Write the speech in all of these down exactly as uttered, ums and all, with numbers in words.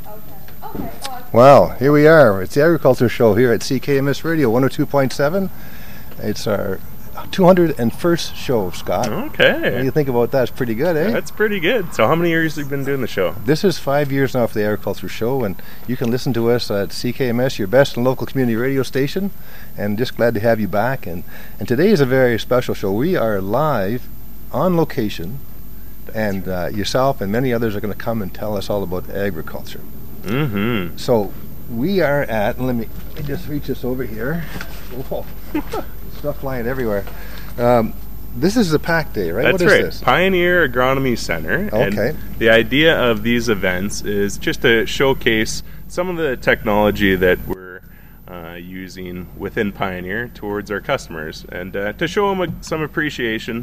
Well, here we are. It's the Agriculture Show here at C K M S Radio one oh two point seven. It's our two hundred first show, Scott. Okay. What do you think about that? It's pretty good, eh? That's pretty good. So how many years have you been doing the show? This is five years now for the Agriculture Show, and you can listen to us at C K M S, your best and local community radio station, and just glad to have you back. And, and today is a very special show. We are live on location, and uh, yourself and many others are going to come and tell us all about agriculture. Mm-hmm. So we are at, let me, let me just reach this over here. Whoa. Stuff flying everywhere. Um, this is a pack day, right? That's what is right. This? Pioneer Agronomy Center. Okay. And the idea of these events is just to showcase some of the technology that we're uh, using within Pioneer towards our customers, and uh, to show them a, some appreciation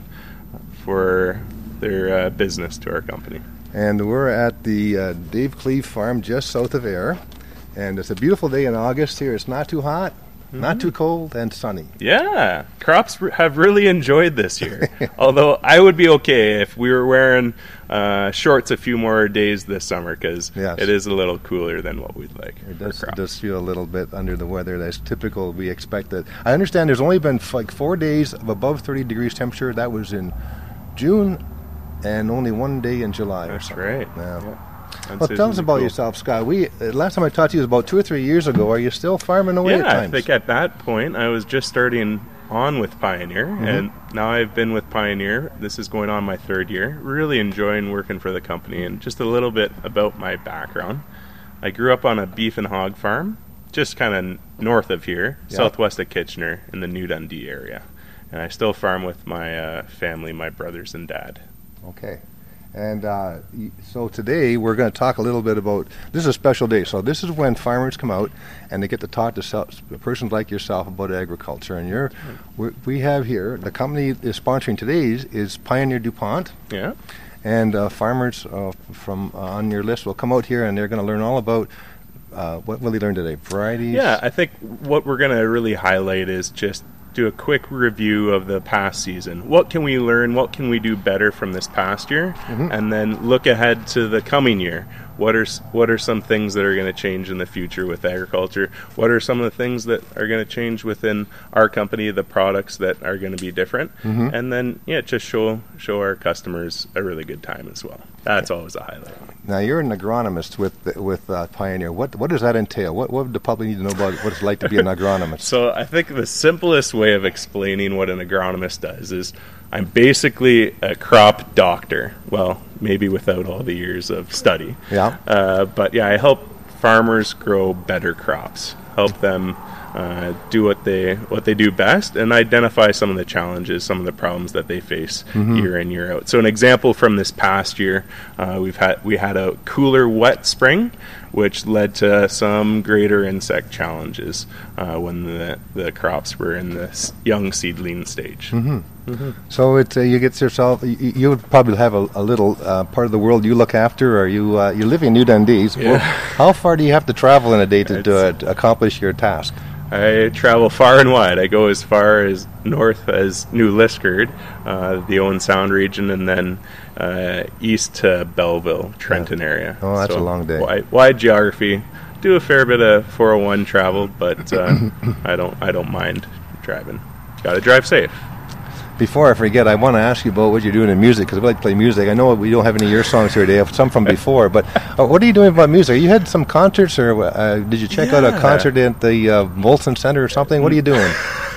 for their uh, business to our company. And we're at the uh, Dave Cleve Farm just south of Ayr. And it's a beautiful day in August here. It's not too hot, mm-hmm. not too cold, and sunny. Yeah, crops r- have really enjoyed this year. Although I would be okay if we were wearing uh, shorts a few more days this summer, because yes. it is a little cooler than what we'd like. It does, it does feel a little bit under the weather. That's typical. We expect that. I understand there's only been f- like four days of above thirty degrees temperature. That was in June, and only one day in July. That's or something. right. Yeah. Yeah. Well, tell us about cool. yourself, Scott. We uh, last time I talked to you was about two or three years ago. Are you still farming away yeah, at times? I think at that point I was just starting on with Pioneer, mm-hmm. and now I've been with Pioneer. This is going on my third year. Really enjoying working for the company. And just a little bit about my background. I grew up on a beef and hog farm, just kind of north of here, yeah. southwest of Kitchener, in the New Dundee area. And I still farm with my uh, family, my brothers and dad. Okay. And uh, so today we're going to talk a little bit about, this is a special day. So this is when farmers come out and they get to talk to self, persons like yourself about agriculture. And you're, we're, we have here, the company is sponsoring today's is Pioneer DuPont. Yeah. And uh, farmers uh, from uh, on your list will come out here and they're going to learn all about, uh, what will they learn today? Varieties? Yeah, I think what we're going to really highlight is just do a quick review of the past season. What can we learn? What can we do better from this past year? Mm-hmm. And then look ahead to the coming year. What are what are some things that are going to change in the future with agriculture? What are some of the things that are going to change within our company, the products that are going to be different? Mm-hmm. And then, yeah, just show show our customers a really good time as well. That's always a highlight. Now, you're an agronomist with with uh, Pioneer. What what does that entail? What, what would the public need to know about what it's like to be an agronomist? So I think the simplest way of explaining what an agronomist does is I'm basically a crop doctor. Well, maybe without all the years of study. Yeah. Uh, but yeah, I help farmers grow better crops, help them uh, do what they what they do best, and identify some of the challenges, some of the problems that they face mm-hmm. year in, year out. So an example from this past year, uh, we've had we had a cooler, wet spring, which led to some greater insect challenges uh, when the the crops were in the young seedling stage. Mm-hmm. Mm-hmm. So it uh, you get yourself. You, you would probably have a, a little uh, part of the world you look after, or you uh, you live in New Dundee. So yeah. How far do you have to travel in a day to, do, uh, to accomplish your task? I travel far and wide. I go as far as north as New Liskeard, uh, the Owen Sound region, and then uh, east to Belleville, Trenton yeah. area. Oh, that's so a long day. Wide, wide geography. Do a fair bit of four oh one travel, but uh, I don't I don't mind driving. Got to drive safe. Before I forget, I want to ask you about what you're doing in music, because I like to play music. I know we don't have any of your songs here today, I have some from before, but uh, what are you doing about music? You had some concerts, or uh, did you check yeah. out a concert at the uh, Molson Center or something? What are you doing?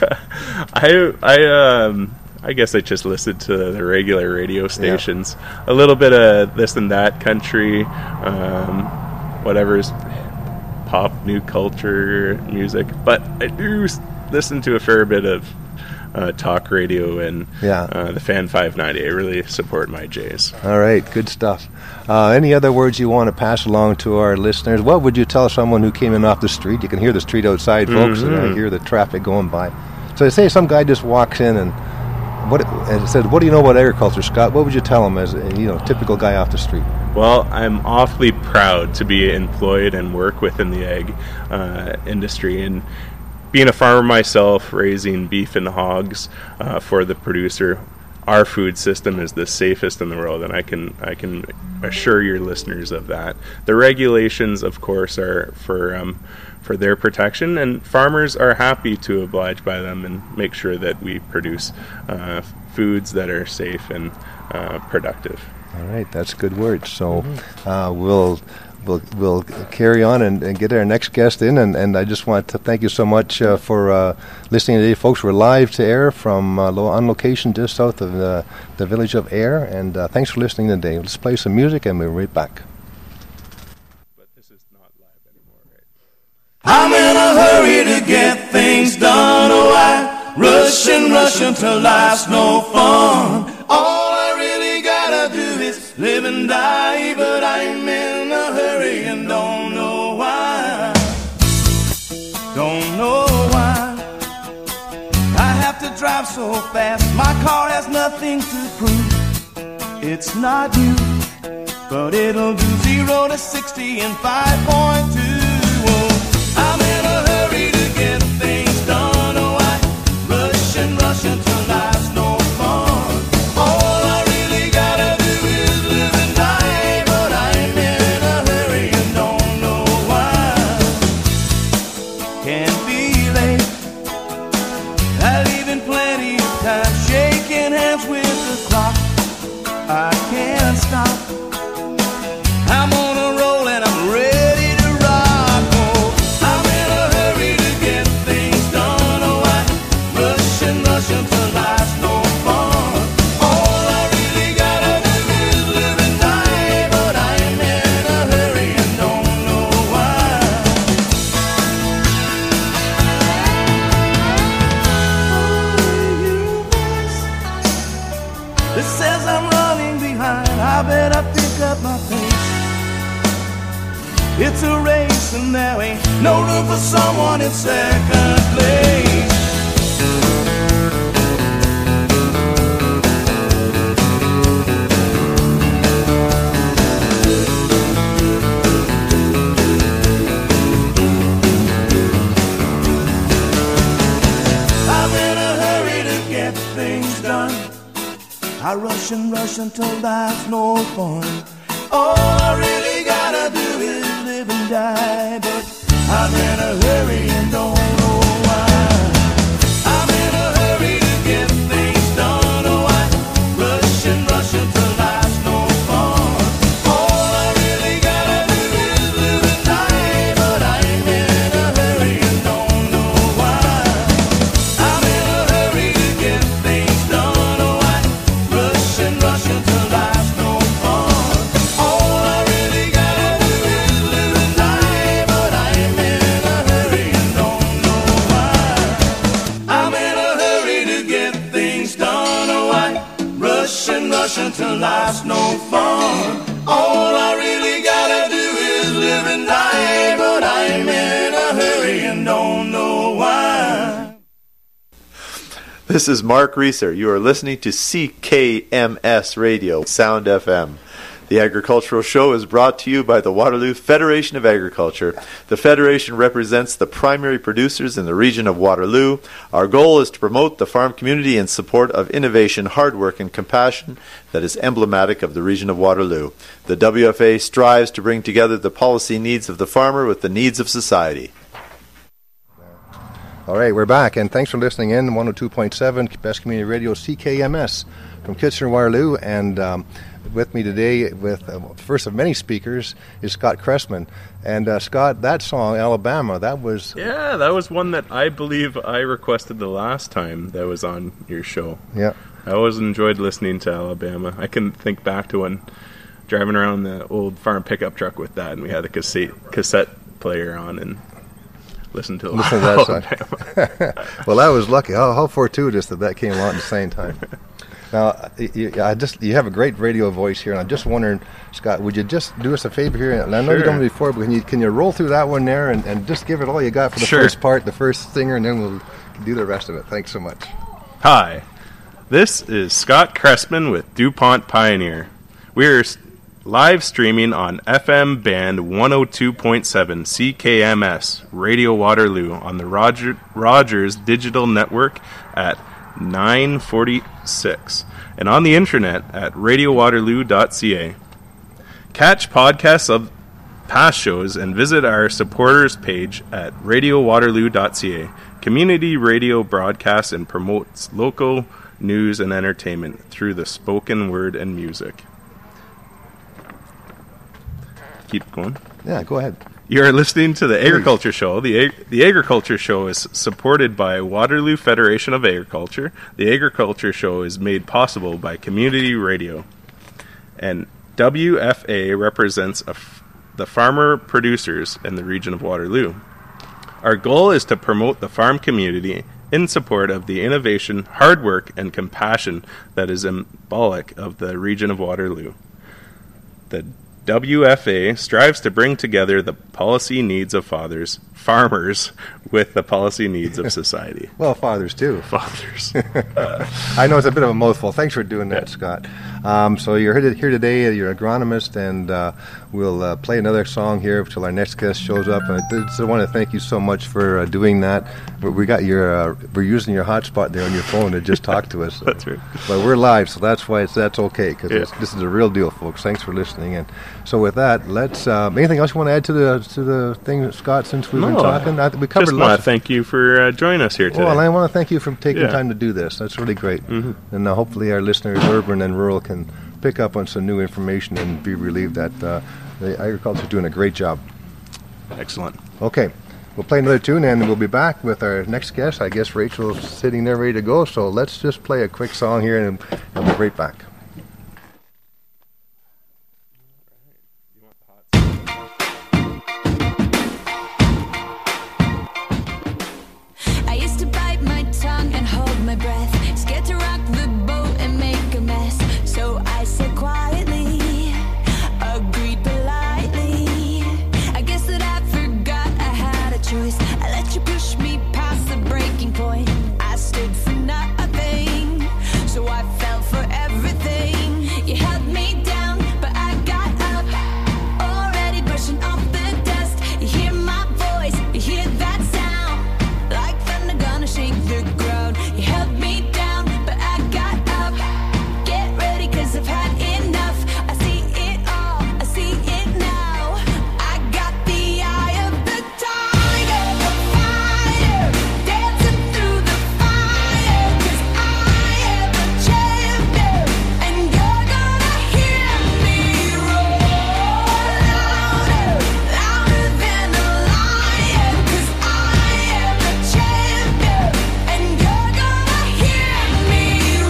I I um I guess I just listened to the regular radio stations. Yeah. A little bit of this and that, country, um, whatever's pop, new culture music, but I do listen to a fair bit of Uh, talk radio and yeah. uh, the Fan five ninety. I really support my Jays. All right, good stuff. Uh, any other words you want to pass along to our listeners? What would you tell someone who came in off the street? You can hear the street outside, folks, mm-hmm. and I hear the traffic going by. So say some guy just walks in and what and says, "What do you know about agriculture, Scott?" What would you tell him as a you know typical guy off the street? Well, I'm awfully proud to be employed and work within the ag uh, industry, and being a farmer myself, raising beef and hogs uh, for the producer, our food system is the safest in the world, and I can I can assure your listeners of that. The regulations, of course, are for um, for their protection, and farmers are happy to oblige by them and make sure that we produce uh, foods that are safe and uh, productive. All right, that's good words. So mm-hmm. uh, we'll. We'll we'll carry on and, and get our next guest in, and, and I just want to thank you so much uh, for uh, listening today, folks. We're live to air from uh, lo- on location just south of the, the village of Ayr, and uh, thanks for listening today. Let's play some music, and we'll be right back. But this is not live anymore, right? I'm in a hurry to get things done. Oh, I rush and rush until life's no fun. All I really gotta do is live and die, but I'm in a hurry and don't know why. Don't know why I have to drive so fast. My car has nothing to prove. It's not you, but it'll do zero to sixty in five point two. Oh, I'm in a hurry to get things done. Oh, I rush and rush until life's no fun. All I really gotta do is live and die, but I'm in a hurry and don't know why. Can't be late, I leave in plenty of time, shaking hands with the clock. I can't stop, I'm on a roll and I'm ready to rock. Oh, I'm in a hurry to get things done. Oh, I rush and rush until life's no fun. All I really gotta do is live and die, but I'm in a hurry and don't know why. It says I'm running behind, I better pick up my pace. It's a race and there ain't no room for someone in second place. I'm in a hurry to get things done. I rush and rush until life's no fun. All I really gotta do is live and die, but I'm in a hurry and don't know why. I'm in a hurry to get things done. Oh, I rush and rush until life's no fun. All I really gotta do is live and die, but I'm in a hurry and don't know why. I'm in a hurry to get things done. Oh, I rush and rush until life's no fun. All I really gotta do is live and die, but I'm in a hurry and don't know why. I'm in a hurry to get things done. Oh, I rush and rush until life's no fun. All I really gotta do is live and die, but I'm in a hurry and don't know why. This is Mark Reeser. You are listening to C K M S Radio, Sound F M. The Agricultural Show is brought to you by the Waterloo Federation of Agriculture. The Federation represents the primary producers in the region of Waterloo. Our goal is to promote the farm community in support of innovation, hard work, and compassion that is emblematic of the region of Waterloo. The W F A strives to bring together the policy needs of the farmer with the needs of society. All right, we're back, and thanks for listening in. one oh two point seven, Best Community Radio, C K M S, from Kitchener-Waterloo, and um, with me today, with uh, first of many speakers, is Scott Cressman. And uh, Scott, that song, Alabama, that was... Yeah, that was one that I believe I requested the last time that was on your show. Yeah. I always enjoyed listening to Alabama. I can think back to when driving around the old farm pickup truck with that, and we had a cassette, cassette player on, and listened to, Listen to that song. Well, I was lucky. How, how fortuitous that that came along at the same time. Now, you, I just you have a great radio voice here, and I'm just wondering, Scott, would you just do us a favor here? And I know Sure. you've done it before, but can you can you roll through that one there and, and just give it all you got for the Sure. first part, the first singer, and then we'll do the rest of it. Thanks so much. Hi, this is Scott Cressman with DuPont Pioneer. We're s- live streaming on F M band one oh two point seven C K M S Radio Waterloo on the Roger, Rogers Digital Network at nine forty-six. and on the internet at radio waterloo dot c a. Catch podcasts of past shows and visit our supporters page at radio waterloo dot c a. Community radio broadcasts and promotes local news and entertainment through the spoken word and music. Keep going. Yeah, go ahead. You are listening to the Agriculture Show. The Ag- the Agriculture Show is supported by Waterloo Federation of Agriculture. The Agriculture Show is made possible by Community Radio. And W F A represents a f- the farmer producers in the region of Waterloo. Our goal is to promote the farm community in support of the innovation, hard work, and compassion that is symbolic of the region of Waterloo. The W F A strives to bring together the policy needs of fathers, farmers, with the policy needs of society. Well, fathers too. Fathers. I know it's a bit of a mouthful. Thanks for doing that, Scott. Um, so you're here here today. You're an agronomist, and uh, we'll uh, play another song here until our next guest shows up. And I just want to thank you so much for uh, doing that. We got your uh, we're using your hotspot there on your phone to just talk to us. That's right. But we're live, so that's why it's that's okay because Yeah. this is a real deal, folks. Thanks for listening. And so with that, let's. Uh, anything else you want to add to the to the thing, Scott? Since we've been No, talking, I, we covered Just lots want of to thank you for uh, joining us here today. well, and I want to thank you for taking Yeah. time to do this. That's really great. Mm-hmm. And uh, hopefully our listeners, urban and rural, can pick up on some new information and be relieved that uh, the agriculture is doing a great job. Excellent. Okay, we'll play another tune and we'll be back with our next guest. I guess Rachel's sitting there ready to go, so let's just play a quick song here and we'll be right back. I used to bite my tongue and hold my breath, scared to rock the boat and make a mess. So I said quietly, agreed politely. I guess that I forgot I had a choice. I let you push me past the breaking point. I stood for nothing, so I fell for everything. You held me down, but I got up, already brushing off the dust. You hear my voice, you hear that sound, like thunder gonna shake the ground. You held me down, but I got up. Get ready, cause I've had enough. I see it all, I see it now. I got the eye of the tiger, the fire, dancing through the fire. Cause I am a champion, and you're gonna hear me roar louder, louder than a lion. Cause I am a champion, and you're gonna hear me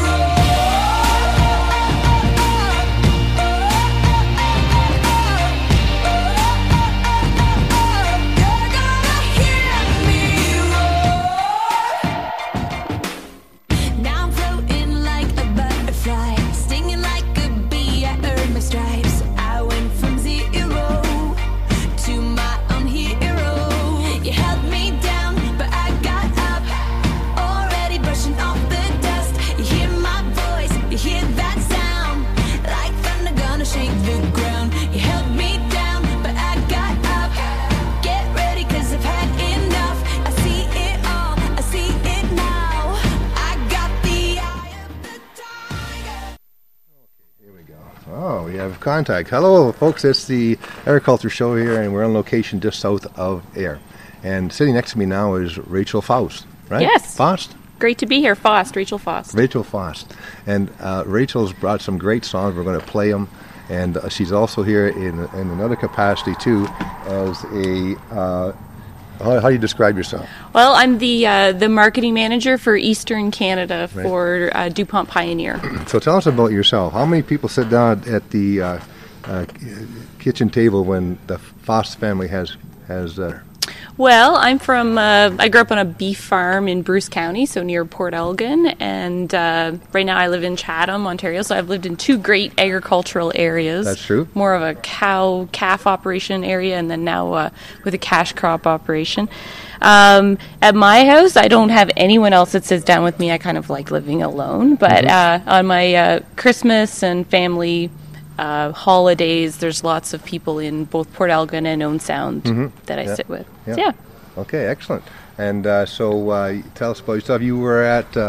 Now I'm floating like a butterfly, stinging like a bee. I earned my stripes. I went from zero to my own hero. You held me down, but I got up, already brushing off the dust. You hear my voice, you hear that sound, like thunder gonna shake the ground. You held me down, but I got up. Get ready, cause I've had enough. I see it all, I see it now. I got the eye of the tiger. Here we go. Oh, we have contact. Hello, folks. It's the Agriculture Show here, and we're on location just south of Ayr. And sitting next to me now is Rachel Faust, right? Yes. Faust? Great to be here, Faust, Rachel Faust. Rachel Faust. And uh, Rachel's brought some great songs. We're going to play them. And uh, she's also here in, in another capacity, too, as a... Uh, how, how do you describe yourself? Well, I'm the uh, the marketing manager for Eastern Canada Right. for uh, DuPont Pioneer. So tell us about yourself. How many people sit down at the uh, uh, kitchen table when the Faust family has... has uh, Well, I'm from, uh, I grew up on a beef farm in Bruce County, so near Port Elgin, and uh, right now I live in Chatham, Ontario, so I've lived in two great agricultural areas. That's true. More of a cow, calf operation area, and then now uh, with a cash crop operation. Um, at my house, I don't have anyone else that sits down with me. I kind of like living alone, but uh, on my uh, Christmas and family uh, holidays, there's lots of people in both Port Elgin and Owen Sound that I Yeah. sit with. Yeah. So, yeah. Okay, excellent. And uh, so uh, tell us about yourself. You were at uh,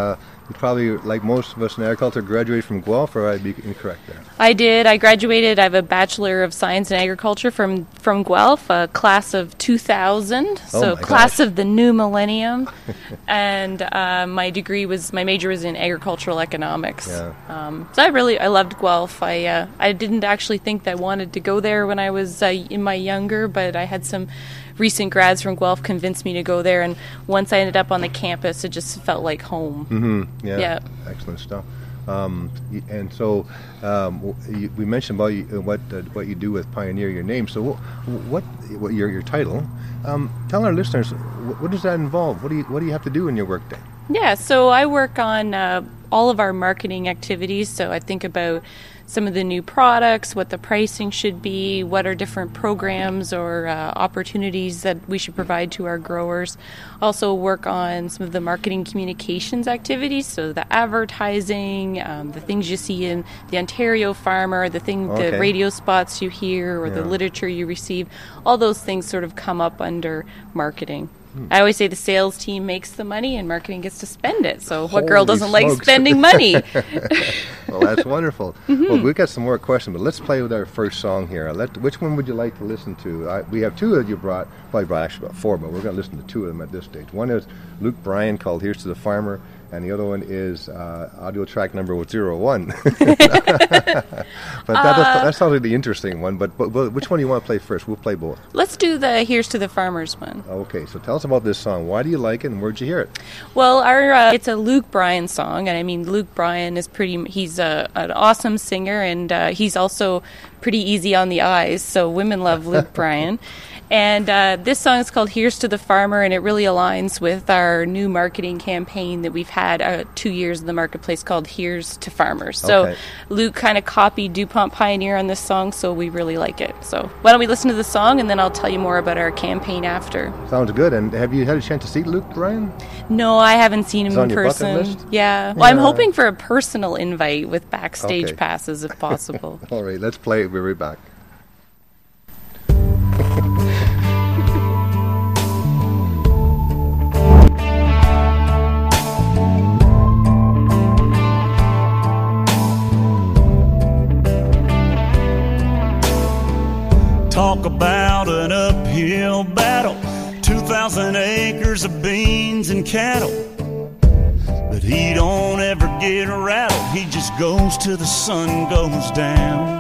you probably, like most of us in agriculture, graduated from Guelph, or I'd be incorrect there? I did. I graduated. I have a Bachelor of Science in Agriculture from, from Guelph, a class of two thousand, Oh so my class gosh. of the new millennium. And uh, my degree was, my major was in agricultural economics. Yeah. Um, so I really, I loved Guelph. I uh, I didn't actually think that I wanted to go there when I was uh, in my younger, but I had some recent grads from Guelph convinced me to go there. And once I ended up on the campus, it just felt like home. Mm-hmm. Yeah. Yeah. Excellent stuff. Um, y- and so um, w- you, we mentioned about you, uh, what uh, what you do with Pioneer, your name. So wh- what what your your title? Um, tell our listeners wh- what does that involve? What do you what do you have to do in your workday? Yeah, so I work on uh, all of our marketing activities. So I think about some of the new products, what the pricing should be, what are different programs or uh, opportunities that we should provide to our growers. Also work on some of the marketing communications activities, so the advertising, um, the things you see in the Ontario Farmer, the thing, Okay. the radio spots you hear, or the Yeah. literature you receive. All those things sort of come up under marketing. I always say the sales team makes the money and marketing gets to spend it. So what girl Holy doesn't like smokes. spending money? Well, that's wonderful. Mm-hmm. Well, we've got some more questions, but let's play with our first song here. Let, which one would you like to listen to? I, we have two that you brought. Well, you brought actually about four, but we're going to listen to two of them at this stage. One is Luke Bryan called Here's to the Farmer, and the other one is uh, audio track number zero one. But that, Uh, that sounds like the interesting one, but, but, but which one do you want to play first? We'll play both. Let's do the Here's to the Farmers one. Okay, so tell us about this song. Why do you like it, and where'd you hear it? Well, our uh, it's a Luke Bryan song, and I mean Luke Bryan is pretty. He's a, an awesome singer, and uh, he's also pretty easy on the eyes. So women love Luke Bryan. And uh, this song is called Here's to the Farmer, and it really aligns with our new marketing campaign that we've had uh, two years in the marketplace called Here's to Farmers. So Okay. Luke kind of copied DuPont Pioneer on this song, so we really like it. So why don't we listen to the song, and then I'll tell you more about our campaign after. Sounds good. And have you had a chance to see Luke Bryan? No, I haven't seen him It's on in your bucket person. list? Yeah. Well, I'm Yeah. hoping for a personal invite with backstage Okay. passes if possible. All right, let's play it. We'll be right back. Talk about an uphill battle, two thousand acres of beans and cattle. But he don't ever get rattled, he just goes till the sun goes down.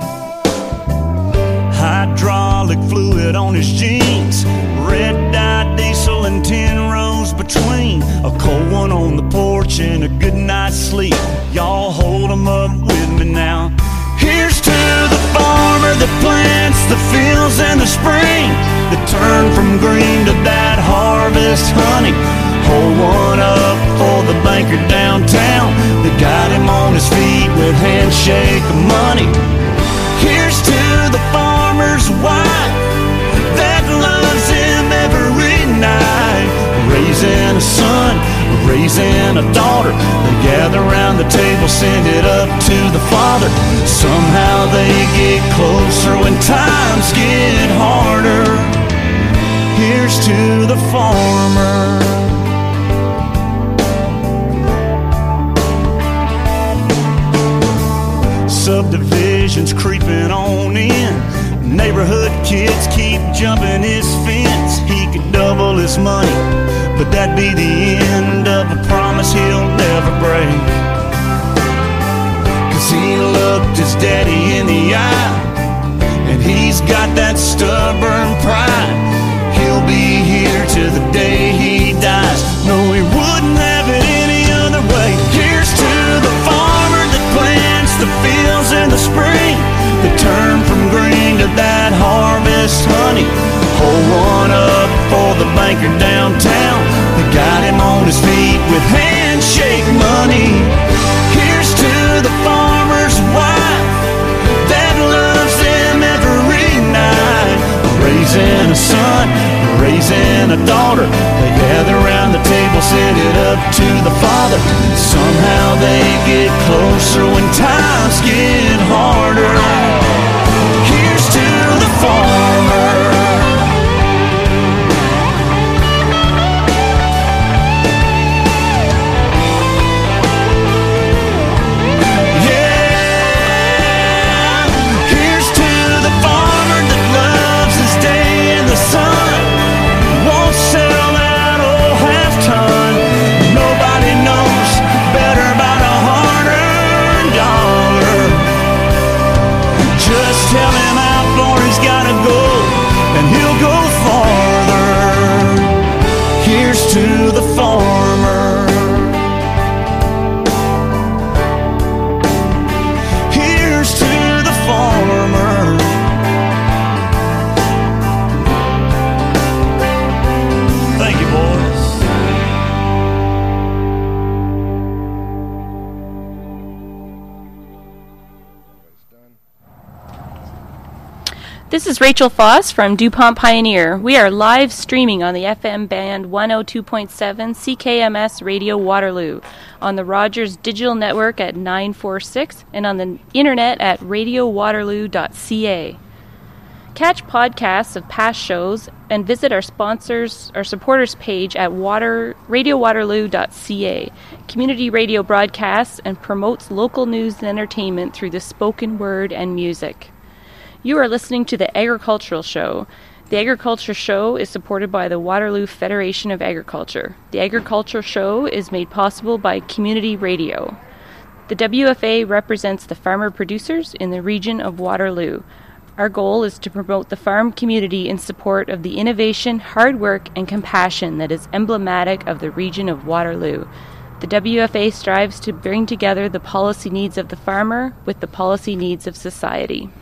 Hydraulic fluid on his jeans, red dye diesel and ten rows between. A cold one on the porch and a good night's sleep. Y'all hold 'em up with me now. Here's to the farmer that plants the fields in the spring, that turn from green to that harvest honey. Hold one up for the banker downtown that got him on his feet with handshake of money. Here's to the farmer's wife that loves him every night, raising a son, raising a daughter. They gather around the table, send it up to the father. Somehow they get closer when times get harder. Here's to the farmer. Subdivisions creeping on in, neighborhood kids keep jumping his fence. He could double his money, but that'd be the end of a promise he'll never break. Cause he looked his daddy in the eye, and he's got that stubborn pride. He'll be here to the day he dies. No, he wouldn't have it any other way. Here's to the farmer that plants the fields in the spring, that turn from green to that harvest honey. Hold one up for the banker downtown that got him on his feet with handshake money. Here's to the farmer's wife that loves him every night, raising a son, raising a daughter. They gather around the table, send it up to the father. Somehow they get closer when times get harder. Here's to the farmer. This is Rachel Foss from DuPont Pioneer. We are live streaming on the F M band one oh two point seven C K M S Radio Waterloo, on the Rogers Digital Network at nine forty-six, and on the internet at radio waterloo dot c a. Catch podcasts of past shows and visit our sponsors, our supporters page at water, radio waterloo dot c a. Community radio broadcasts and promotes local news and entertainment through the spoken word and music. You are listening to the Agricultural Show. The Agriculture Show is supported by the Waterloo Federation of Agriculture. The Agriculture Show is made possible by community radio. The W F A represents the farmer producers in the region of Waterloo. Our goal is to promote the farm community in support of the innovation, hard work, and compassion that is emblematic of the region of Waterloo. The W F A strives to bring together the policy needs of the farmer with the policy needs of society.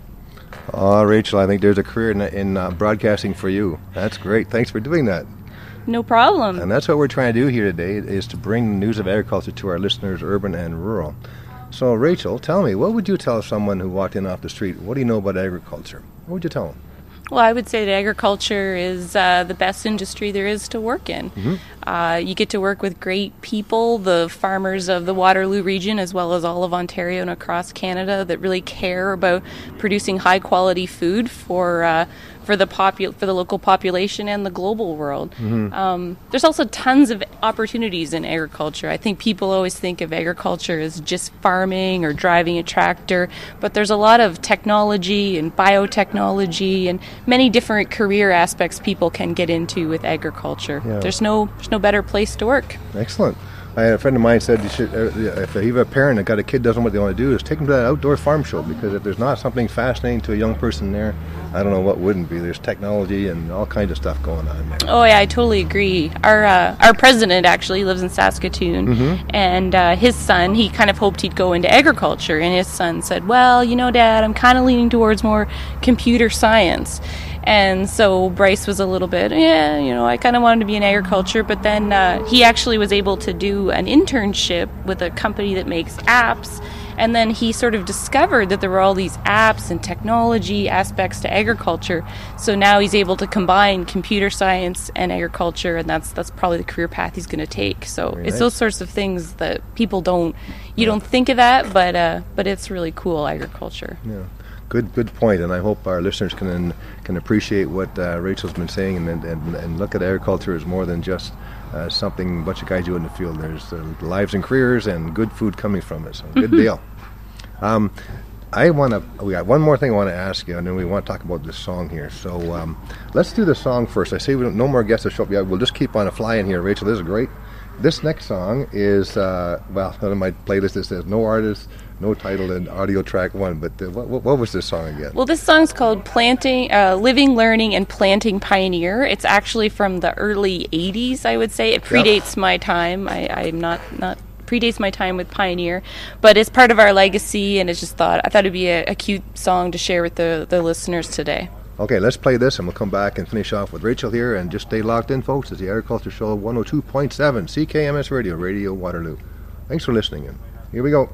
Oh, Rachel, I think there's a career in, in uh, broadcasting for you. That's great. Thanks for doing that. No problem. And that's what we're trying to do here today, is to bring news of agriculture to our listeners, urban and rural. So, Rachel, tell me, what would you tell someone who walked in off the street? What do you know about agriculture? What would you tell them? Well, I would say that agriculture is uh, the best industry there is to work in. Mm-hmm. Uh, you get to work with great people, the farmers of the Waterloo region, as well as all of Ontario and across Canada, that really care about producing high-quality food for uh, for the popu- for the local population and the global world. Mm-hmm. Um, there's also tons of opportunities in agriculture. I think people always think of agriculture as just farming or driving a tractor, but there's a lot of technology and biotechnology and many different career aspects people can get into with agriculture. Yeah. There's no there's no better place to work. Excellent. I had a friend of mine said you should, uh, if you have a parent that got a kid doesn't know what they want to do, is take them to that outdoor farm show, because if there's not something fascinating to a young person there, I don't know what wouldn't be. There's technology and all kinds of stuff going on there. Oh yeah, I totally agree. Our uh, our president actually lives in Saskatoon, mm-hmm. and uh, his son, he kind of hoped he'd go into agriculture, and his son said, well, you know, Dad, I'm kind of leaning towards more computer science. And so Bryce was a little bit, yeah, you know, I kind of wanted to be in agriculture, but then uh, he actually was able to do an internship with a company that makes apps, and then he sort of discovered that there were all these apps and technology aspects to agriculture, so now he's able to combine computer science and agriculture, and that's that's probably the career path he's going to take. So Very it's nice. Those sorts of things that people don't, you yeah. don't think of that, but uh, but it's really cool, agriculture. Yeah. Good, good point, and I hope our listeners can can appreciate what uh, Rachel's been saying, and, and and look at agriculture as more than just uh, something a bunch of guys do in the field. There's uh, lives and careers and good food coming from it. So good deal. Um, I want to. We got one more thing I want to ask you, and then we want to talk about this song here. So um, let's do the song first. I say we don't, no more guests to show up yet. We'll just keep on a flying here, Rachel. This is great. This next song is uh, well on my playlist. It says no artist, no title, and audio track one. But uh, what, what was this song again? Well, this song's called "Planting, uh, Living, Learning, and Planting Pioneer." It's actually from the early eighties, I would say. It predates yep. my time. I, I'm not not predates my time with Pioneer, but it's part of our legacy, and it's just thought I thought it'd be a, a cute song to share with the the listeners today. Okay, let's play this, and we'll come back and finish off with Rachel here, and just stay locked in, folks. It's the Agriculture Show, one oh two point seven C K M S Radio, Radio Waterloo. Thanks for listening in. Here we go.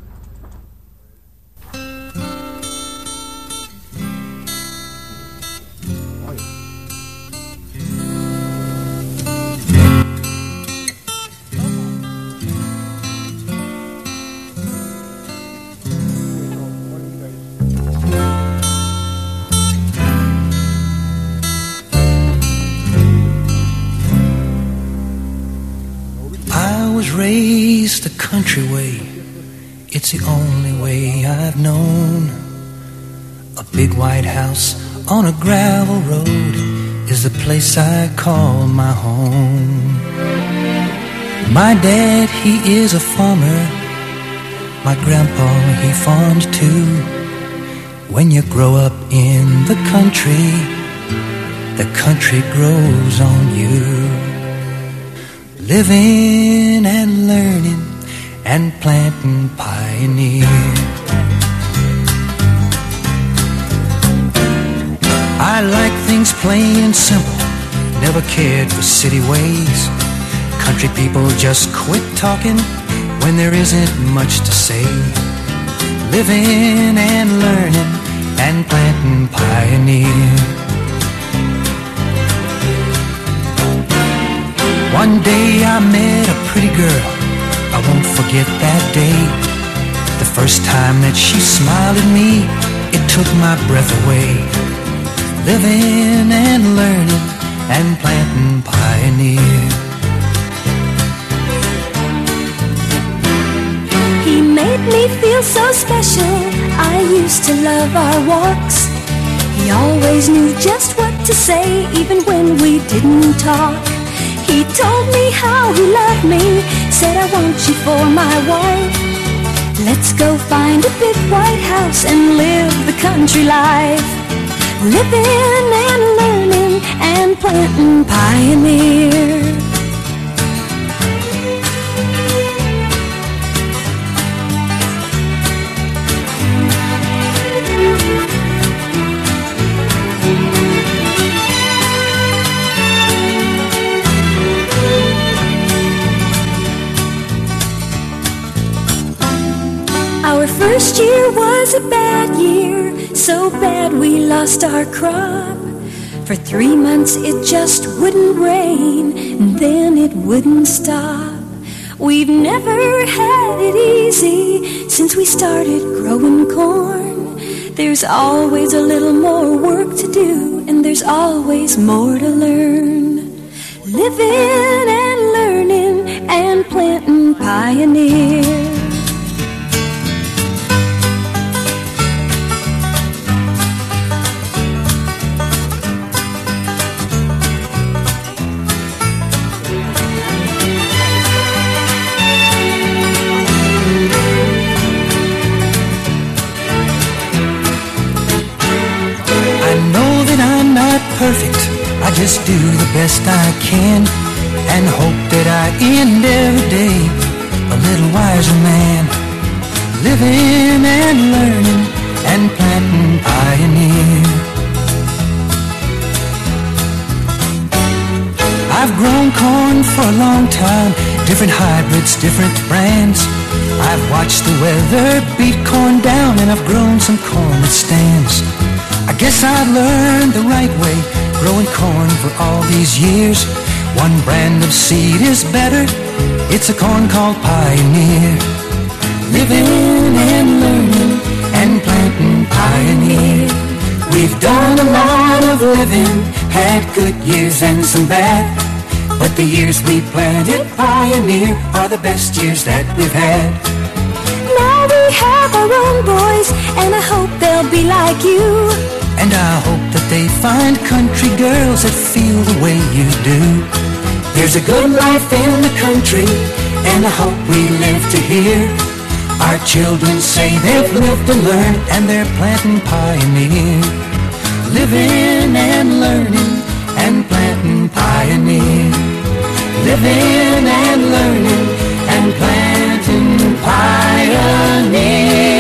Raised the country way, it's the only way I've known. A big white house on a gravel road is the place I call my home. My dad, he is a farmer. My grandpa, he farmed too. When you grow up in the country, the country grows on you. Living and learning and planting pioneer. I like things plain and simple, never cared for city ways. Country people just quit talking when there isn't much to say. Living and learning and planting pioneer. One day I met a pretty girl, I won't forget that day. The first time that she smiled at me, it took my breath away. Living and learning and planting pioneer. He made me feel so special, I used to love our walks. He always knew just what to say, even when we didn't talk. He told me how he loved me, said I want you for my wife. Let's go find a big white house and live the country life. Living and learning and planting pioneer. Our first year was a bad year, so bad we lost our crop. For three months it just wouldn't rain, and then it wouldn't stop. We've never had it easy since we started growing corn. There's always a little more work to do, and there's always more to learn. Living and learning and planting pioneer. Perfect, I just do the best I can and hope that I end every day a little wiser man. Living and learning and planting pioneer. I've grown corn for a long time, different hybrids, different brands. I've watched the weather beat corn down, and I've grown some corn that stands. I guess I've learned the right way, growing corn for all these years. One brand of seed is better, it's a corn called Pioneer. Living and learning and planting pioneer. We've done a lot of living, had good years and some bad, but the years we planted Pioneer are the best years that we've had. Now we have our own boys, and I hope they'll be like you. And I hope that they find country girls that feel the way you do. There's a good life in the country, and I hope we live to hear our children say they've lived and learned, and they're planting pioneer. Living and learning and planting pioneer. Living and learning and planting pioneer.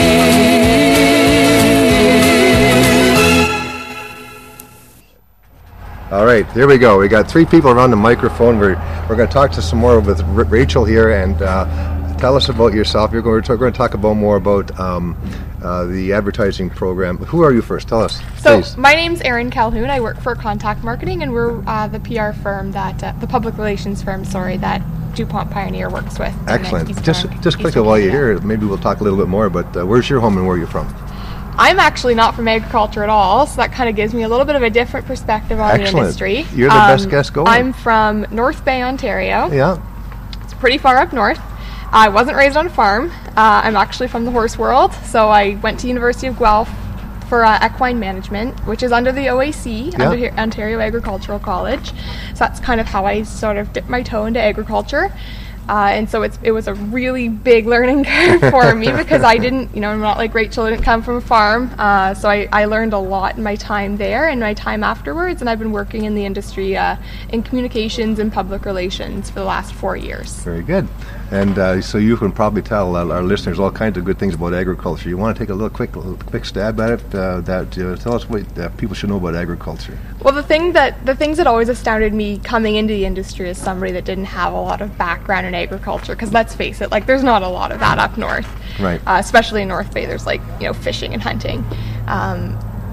All right, there we go. We got three people around the microphone. We're we're going to talk to some more with R- Rachel here, and uh, tell us about yourself. You're going to talk, we're going to talk about more about um, uh, the advertising program. Who are you first? Tell us. So please. My name's Erin Calhoun. I work for Contact Marketing, and we're uh, the P R firm that uh, the public relations firm, sorry, that DuPont Pioneer works with. Excellent. Eastern, Just just quickly while you're here, maybe we'll talk a little bit more. But uh, where's your home and where are you from? I'm actually not from agriculture at all, so that kind of gives me a little bit of a different perspective on Excellent. the industry. You're the um, best guest going. I'm from North Bay, Ontario. Yeah. It's pretty far up north. I wasn't raised on a farm. Uh, I'm actually from the horse world, so I went to University of Guelph for uh, equine management, which is under the O A C, Yeah. under Ontario Agricultural College. So that's kind of how I sort of dipped my toe into agriculture. Uh, and so it's, it was a really big learning curve for me because I didn't, you know, I'm not like Rachel, I didn't come from a farm. Uh, so I, I learned a lot in my time there and my time afterwards. And I've been working in the industry uh, in communications and public relations for the last four years. Very good. And uh, so you can probably tell uh, our listeners all kinds of good things about agriculture. You want to take a little quick little quick stab at it? Uh, that uh, tell us what uh, people should know about agriculture. Well, the thing that the things that always astounded me coming into the industry as somebody that didn't have a lot of background in agriculture, because let's face it, like there's not a lot of that up north, Right. Uh, especially in North Bay. There's like you know fishing and hunting. Um,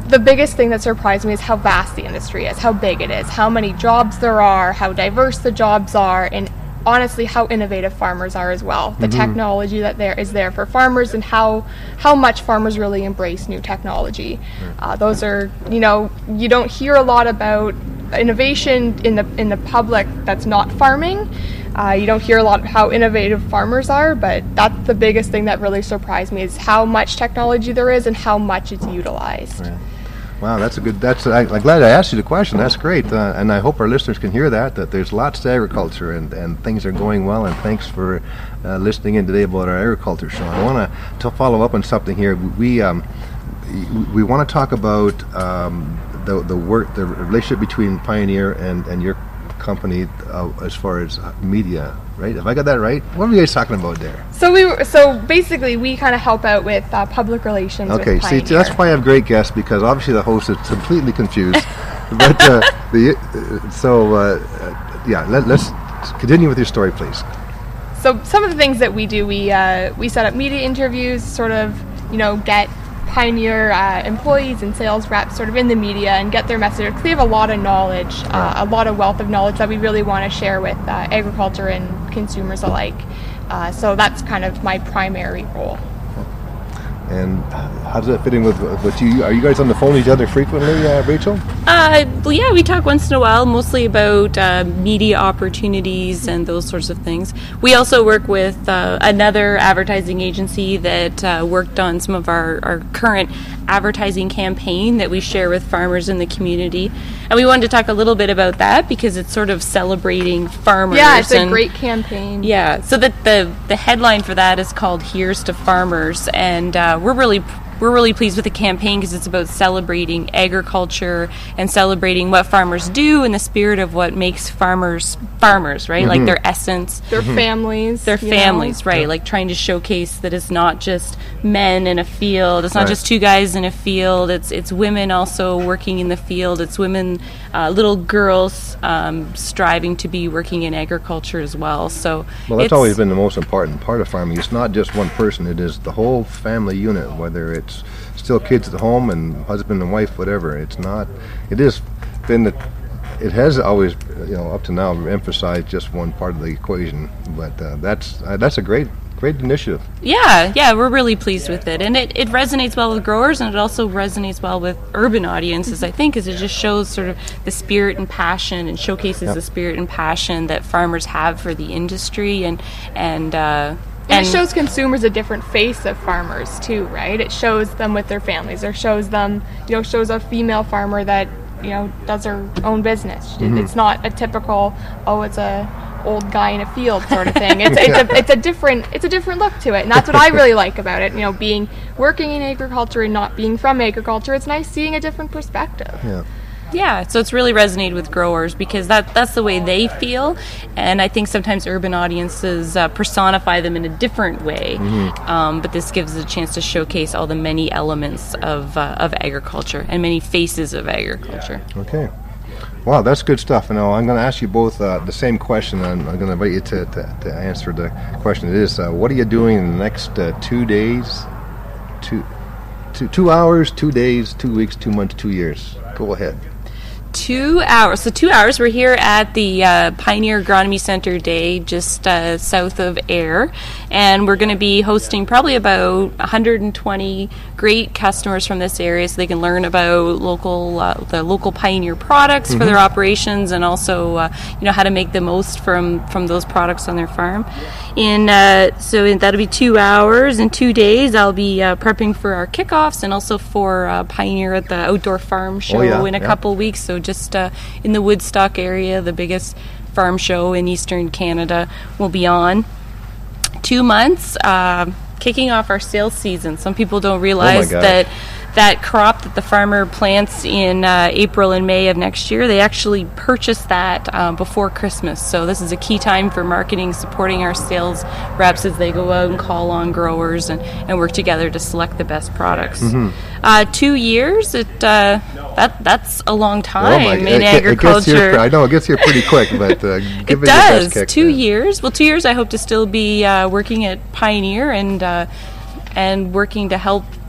the biggest thing that surprised me is how vast the industry is, how big it is, how many jobs there are, how diverse the jobs are, and honestly how innovative farmers are as well. The Mm-hmm. technology that there is there for farmers, and how how much farmers really embrace new technology. Uh, those are, you know, you don't hear a lot about innovation in the in the public that's not farming. Uh, you don't hear a lot of how innovative farmers are, but that's the biggest thing that really surprised me, is how much technology there is and how much it's utilized. Right. Wow, that's a good. That's I, I'm glad I asked you the question. That's great, uh, and I hope our listeners can hear that. That there's lots to agriculture, and, and things are going well. And thanks for uh, listening in today about our agriculture show. I want to follow up on something here. We um, we want to talk about um, the the work, the relationship between Pioneer and, and your company uh, as far as media. Right? Have I got that right? What were you guys talking about there? So we were, so basically we kind of help out with uh, public relations. Okay, with see, Pioneer. that's why I have great guests, because obviously the host is completely confused. but uh, the uh, so uh, uh, yeah, let, let's continue with your story, please. So some of the things that we do, we uh, we set up media interviews, sort of, you know, get Pioneer uh, employees and sales reps sort of in the media and get their message. Because they have a lot of knowledge, uh, a lot of wealth of knowledge that we really want to share with uh, agriculture and consumers alike. Uh, so that's kind of my primary role. And how does that fit in with what you? Are you guys on the phone with each other frequently, uh, Rachel? Uh, well, yeah, we talk once in a while, mostly about uh, media opportunities and those sorts of things. We also work with uh, another advertising agency that uh, worked on some of our, our current advertising campaign that we share with farmers in the community. And we wanted to talk a little bit about that because it's sort of celebrating farmers. Yeah, it's and, a great campaign. Yeah, so that the, the headline for that is called Here's to Farmers, and uh, we're really we're really pleased with the campaign because it's about celebrating agriculture and celebrating what farmers do in the spirit of what makes farmers farmers, right? Mm-hmm. Like their essence. Their families. Their you families, know? right? Like trying to showcase that it's not just men in a field. It's not Right. just two guys in a field. It's it's women also working in the field. It's women, uh, little girls um, striving to be working in agriculture as well. So Well, that's it's, always been the most important part of farming. It's not just one person; it is the whole family unit. Whether it's still kids at home and husband and wife, whatever. It's not. It is been the. It has always, you know, up to now, emphasized just one part of the equation. But uh, that's uh, that's a great great initiative. Yeah, yeah, we're really pleased with it. And it, it resonates well with growers, and it also resonates well with urban audiences, I think, because it just shows sort of the spirit and passion and showcases Yep. the spirit and passion that farmers have for the industry. And, and, uh, And it shows consumers a different face of farmers too, right? It shows them with their families, or shows them, you know, shows a female farmer that, you know, does her own business. Mm-hmm. It's not a typical, oh, it's a old guy in a field sort of thing. It's it's a it's a different it's a different look to it, and that's what I really like about it. You know, being working in agriculture and not being from agriculture, it's nice seeing a different perspective. Yeah. Yeah, so it's really resonated with growers because that that's the way they feel, and I think sometimes urban audiences uh, personify them in a different way. Mm-hmm. Um, but this gives us a chance to showcase all the many elements of uh, of agriculture and many faces of agriculture. Okay. Wow, that's good stuff. And now I'm going to ask you both uh, the same question, and I'm going to invite you to, to, to answer the question. It is, uh, what are you doing in the next uh, two days, two, two, two hours, two days, two weeks, two months, two years? Go ahead. Two hours. So two hours. We're here at the uh, Pioneer Agronomy Center Day, just uh, south of Ayr, and we're going to be hosting probably about one hundred twenty great customers from this area, so they can learn about local, uh, the local Pioneer products for their operations, and also, uh, you know, how to make the most from from those products on their farm. In uh, so in, that'll be two hours. In two days, I'll be uh, prepping for our kickoffs and also for uh, Pioneer at the Outdoor Farm Show yeah, in a yeah. couple weeks. So just uh, in the Woodstock area, the biggest farm show in eastern Canada, will be on. Two months, uh, kicking off our sales season. Some people don't realize God. that that crop that the farmer plants in uh, April and May of next year, they actually purchase that uh, before Christmas. So this is a key time for marketing, supporting our sales reps as they go out and call on growers and, and work together to select the best products. Mm-hmm. Uh, two years, it uh, that that's a long time Oh my- in it, it agriculture. gets here, I know it gets here pretty quick, but uh, give It it, your does. best kick. Two there. years. Well, two years. I hope to still be uh, working at Pioneer and uh, and working to help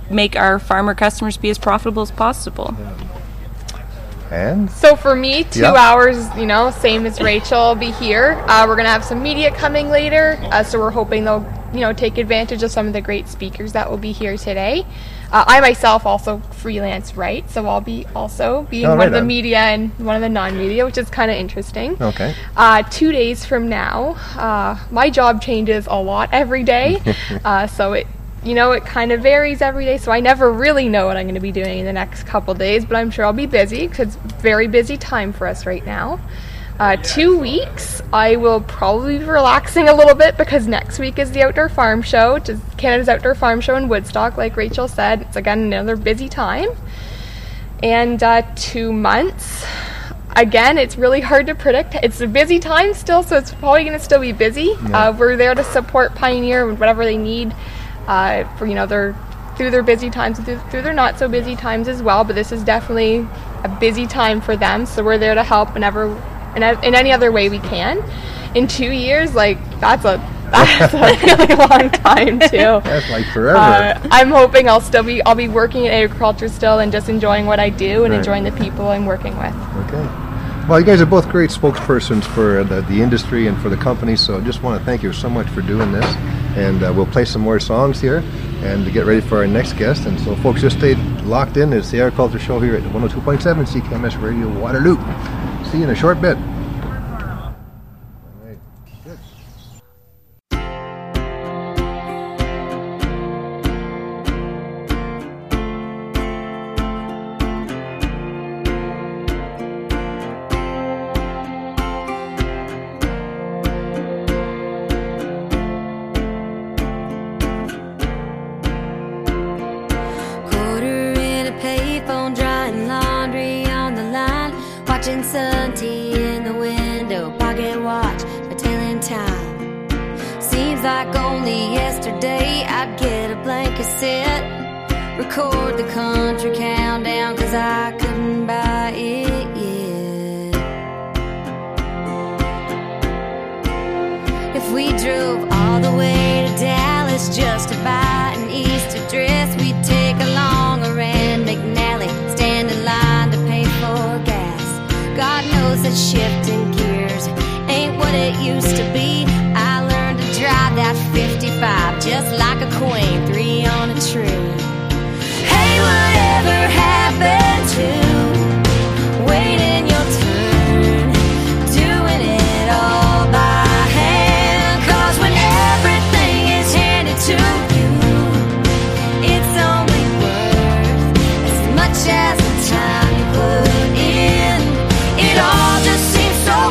make our farmer customers be as profitable as possible. And So for me, two Yep. hours, you know, same as Rachel, will be here. Uh, we're going to have some media coming later, uh, so we're hoping they'll, you know, take advantage of some of the great speakers that will be here today. Uh, I myself also freelance write, so I'll be also being Oh, one right of the on. media and one of the non-media, which is kind of interesting. okay. Uh, two days from now, uh, my job changes a lot every day, uh, so it, you know, it kind of varies every day. So I never really know what I'm going to be doing in the next couple days, but I'm sure I'll be busy because it's a very busy time for us right now. Uh, two weeks, I will probably be relaxing a little bit because next week is the Outdoor Farm Show, which is Canada's Outdoor Farm Show in Woodstock. Like Rachel said, it's again another busy time. And uh, two months. Again, it's really hard to predict. It's a busy time still, so it's probably going to still be busy. Uh, we're there to support Pioneer with whatever they need uh, for, you know, their through their busy times and through, through their not so busy times as well. But this is definitely a busy time for them, so we're there to help whenever, in, in any other way we can. In two years, like that's a that's a really long time too. That's like forever. Uh, I'm hoping I'll still be I'll be working in agriculture still and just enjoying what I do and Right. enjoying the people I'm working with. Okay. Well, you guys are both great spokespersons for the, the industry and for the company, so I just want to thank you so much for doing this. And uh, we'll play some more songs here and to get ready for our next guest. And so, folks, just stay locked in. It's the Agriculture Show here at one oh two point seven C K M S Radio Waterloo. See you in a short bit. All right. Good. Quarter in a payphone, drying laundry on the line, watching sun tea in the window, pocket watch, a telling time. Seems like only yesterday I'd get a blank cassette, record the country countdown, cause I couldn't buy it yet. If we drove all the way to Dallas just to buy an Easter dress, we'd take along a Rand McNally, stand in line to pay for gas. God knows that shifting gears ain't what it used to be. I learned to drive that fifty-five just like a queen, three on a tree. Hey, whatever happened to waiting your turn, doing it all by hand? Cause when everything is handed to you, it's only worth as much as the time you put in. It all just seems so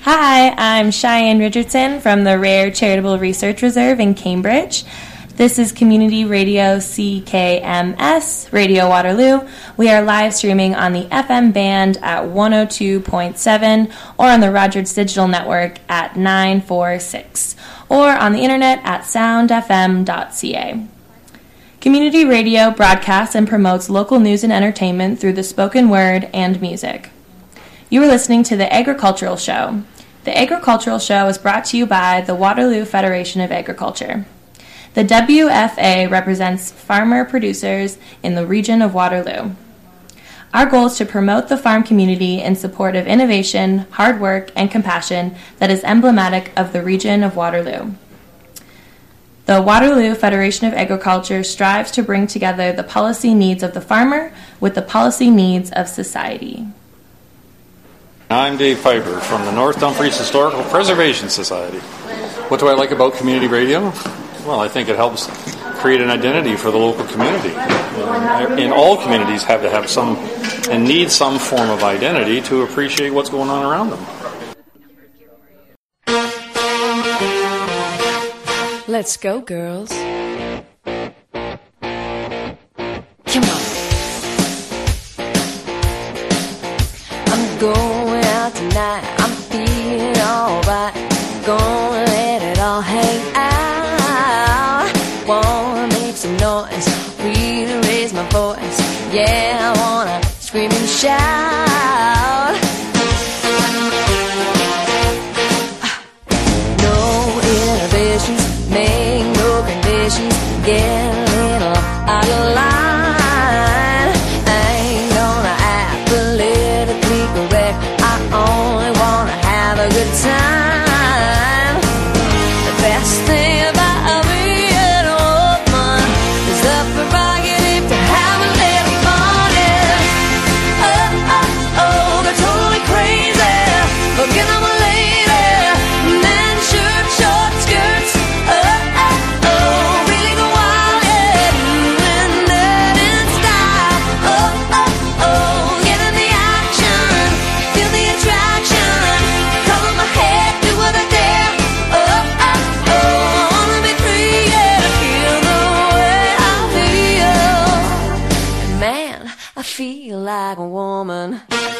Hi, I'm Cheyenne Richardson from the Rare Charitable Research Reserve in Cambridge. This is Community Radio C K M S, Radio Waterloo. We are live streaming on the F M band at one oh two point seven or on the Rogers Digital Network at nine forty-six or on the internet at sound f m dot c a. Community radio broadcasts and promotes local news and entertainment through the spoken word and music. You are listening to The Agricultural Show. The Agricultural Show is brought to you by the Waterloo Federation of Agriculture. The W F A represents farmer producers in the region of Waterloo. Our goal is to promote the farm community in support of innovation, hard work, and compassion that is emblematic of the region of Waterloo. The Waterloo Federation of Agriculture strives to bring together the policy needs of the farmer with the policy needs of society. I'm Dave Piper from the North Dumfries Historical Preservation Society. What do I like about community radio? Well, I think it helps create an identity for the local community. And all communities have to have some and need some form of identity to appreciate what's going on around them. Let's go, girls. Come on. I'm going out tonight. I'm feeling alright. Gonna let it all hang out. Wanna make some noise, really raise my voice. Yeah, I wanna scream and shout. No inhibitions, make no conditions. Get a little out of line. I ain't gonna act politically correct. I only wanna have a good time. The best thing about like a woman.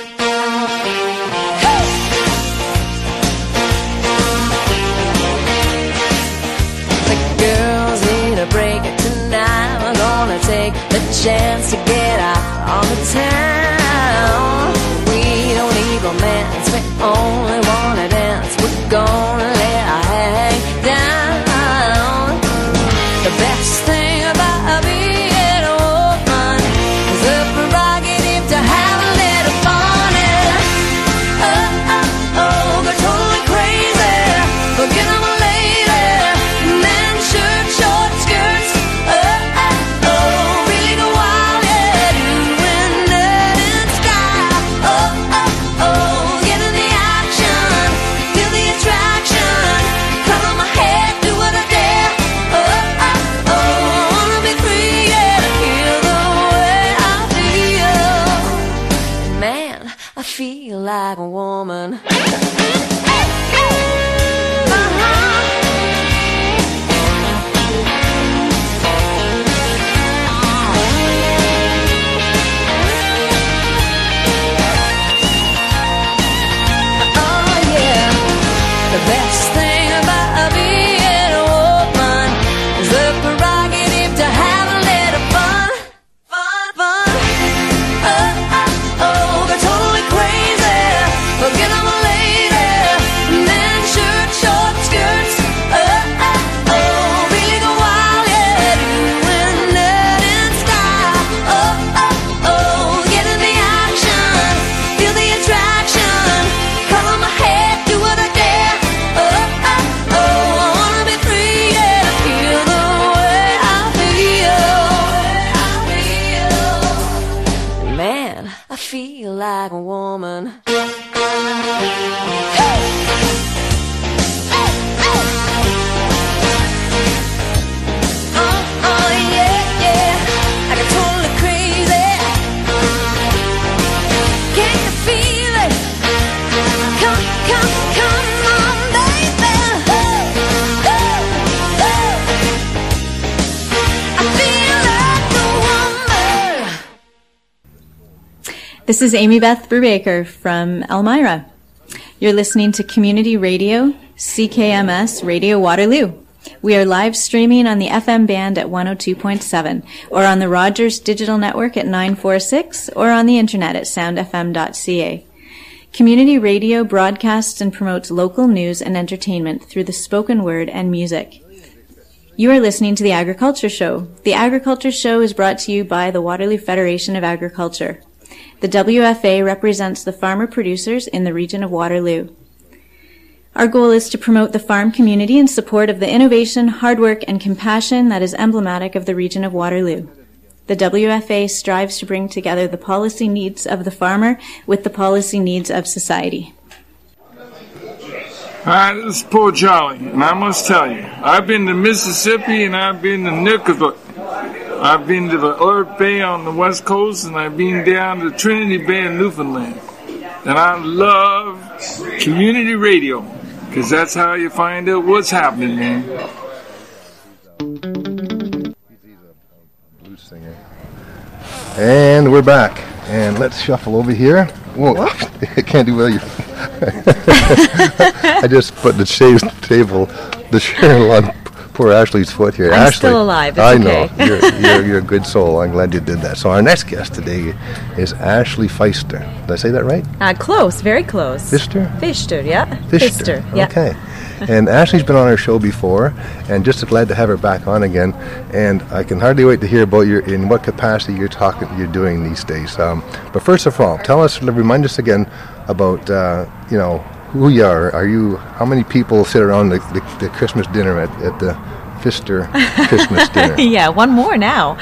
The girls need a break tonight. We're gonna take the chance to get out on the town. We don't need romance, we only wanna dance. We're gonna let our hang down. The best thing about being a woman is the prerogative to have a little fun. And oh, oh, oh, they're totally crazy. Forget I'm a lady. Men, shirt, short skirts. Oh, oh, oh, really go wild, yeah. Doing that in style. Oh, oh, oh, get in the action. Feel the attraction. Cover my head, do what I dare. Oh, oh, oh, I wanna be free, yeah. Feel the way I feel. Man, I feel like a woman. The best thing about being a woman is the prerogative to have a little fun, fun, fun. Oh, oh, oh, they're totally crazy. Forget I'm a lady. Men, shirt, short skirts. Oh, oh, oh, really go wild, yeah. Doing that in style. Oh, oh, oh, get in the action. Feel the attraction. Cover my head, do what I dare. I feel like a woman. Oh, oh, yeah, yeah. I got totally crazy. Can you feel it? Come, come, come. This is Amy Beth Brubaker from Elmira. You're listening to Community Radio, C K M S Radio Waterloo. We are live streaming on the F M band at one oh two point seven, or on the Rogers Digital Network at nine forty-six, or on the internet at sound f m dot c a. Community Radio broadcasts and promotes local news and entertainment through the spoken word and music. You are listening to The Agriculture Show. The Agriculture Show is brought to you by the Waterloo Federation of Agriculture. The W F A represents the farmer producers in the region of Waterloo. Our goal is to promote the farm community in support of the innovation, hard work, and compassion that is emblematic of the region of Waterloo. The W F A strives to bring together the policy needs of the farmer with the policy needs of society. Hi, this is Paul Charlie, and I must tell you, I've been to Mississippi and I've been to Nukavut. I've been to the Earth Bay on the west coast, and I've been down to Trinity Bay in Newfoundland. And I love community radio, because that's how you find out what's happening, man. Blues singer. And we're back. And let's shuffle over here. Whoa, I can't do well. You. I just put the shaved table, the Cheryl on poor Ashley's foot here. I'm Ashley, still alive. It's I okay. know. You're, you're, you're a good soul. I'm glad you did that. So our next guest today is Ashley Feister. Did I say that right? Uh, close, very close. Fister? Fister, yeah. Fister. yeah. Okay. And Ashley's been on our show before, and just glad to have her back on again. And I can hardly wait to hear about your in what capacity you're talking, you're doing these days. Um, but first of all, tell us, remind us again about uh, you know who you are. Are you? How many people sit around the, the, the Christmas dinner at, at the Fister Christmas dinner? Yeah, one more now.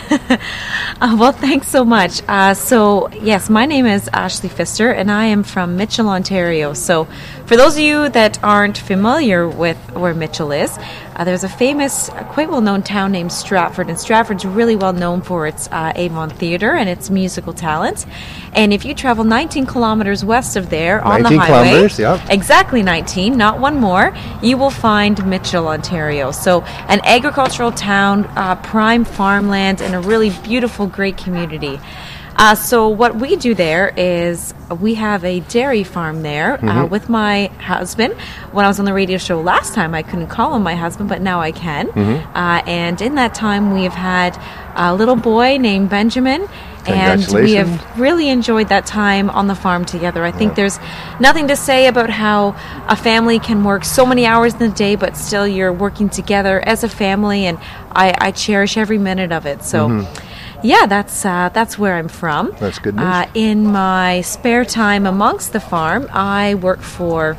uh, well, thanks so much. Uh, so, yes, my name is Ashley Fister, and I am from Mitchell, Ontario. So, for those of you that aren't familiar with where Mitchell is, uh, there's a famous, uh, quite well-known town named Stratford, and Stratford's really well known for its uh, Avon Theatre and its musical talent. And if you travel nineteen kilometers west of there on the highway, kilometers, yeah. exactly nineteen, not one more, you will find Mitchell, Ontario. So, an agricultural town, uh, prime farmland, and a really beautiful, great community. Uh, so what we do there is we have a dairy farm there uh, Mhm. with my husband. When I was on the radio show last time, I couldn't call him my husband, but now I can. Mhm. Uh, and in that time, we've had a little boy named Benjamin, and we have Congratulations. really enjoyed that time on the farm together. I think there's nothing to say about how a family can work so many hours in the day, but still you're working together as a family, and I, I cherish every minute of it. So. Mhm. Yeah, that's uh, that's where I'm from. That's good news. Uh, in my spare time amongst the farm, I work for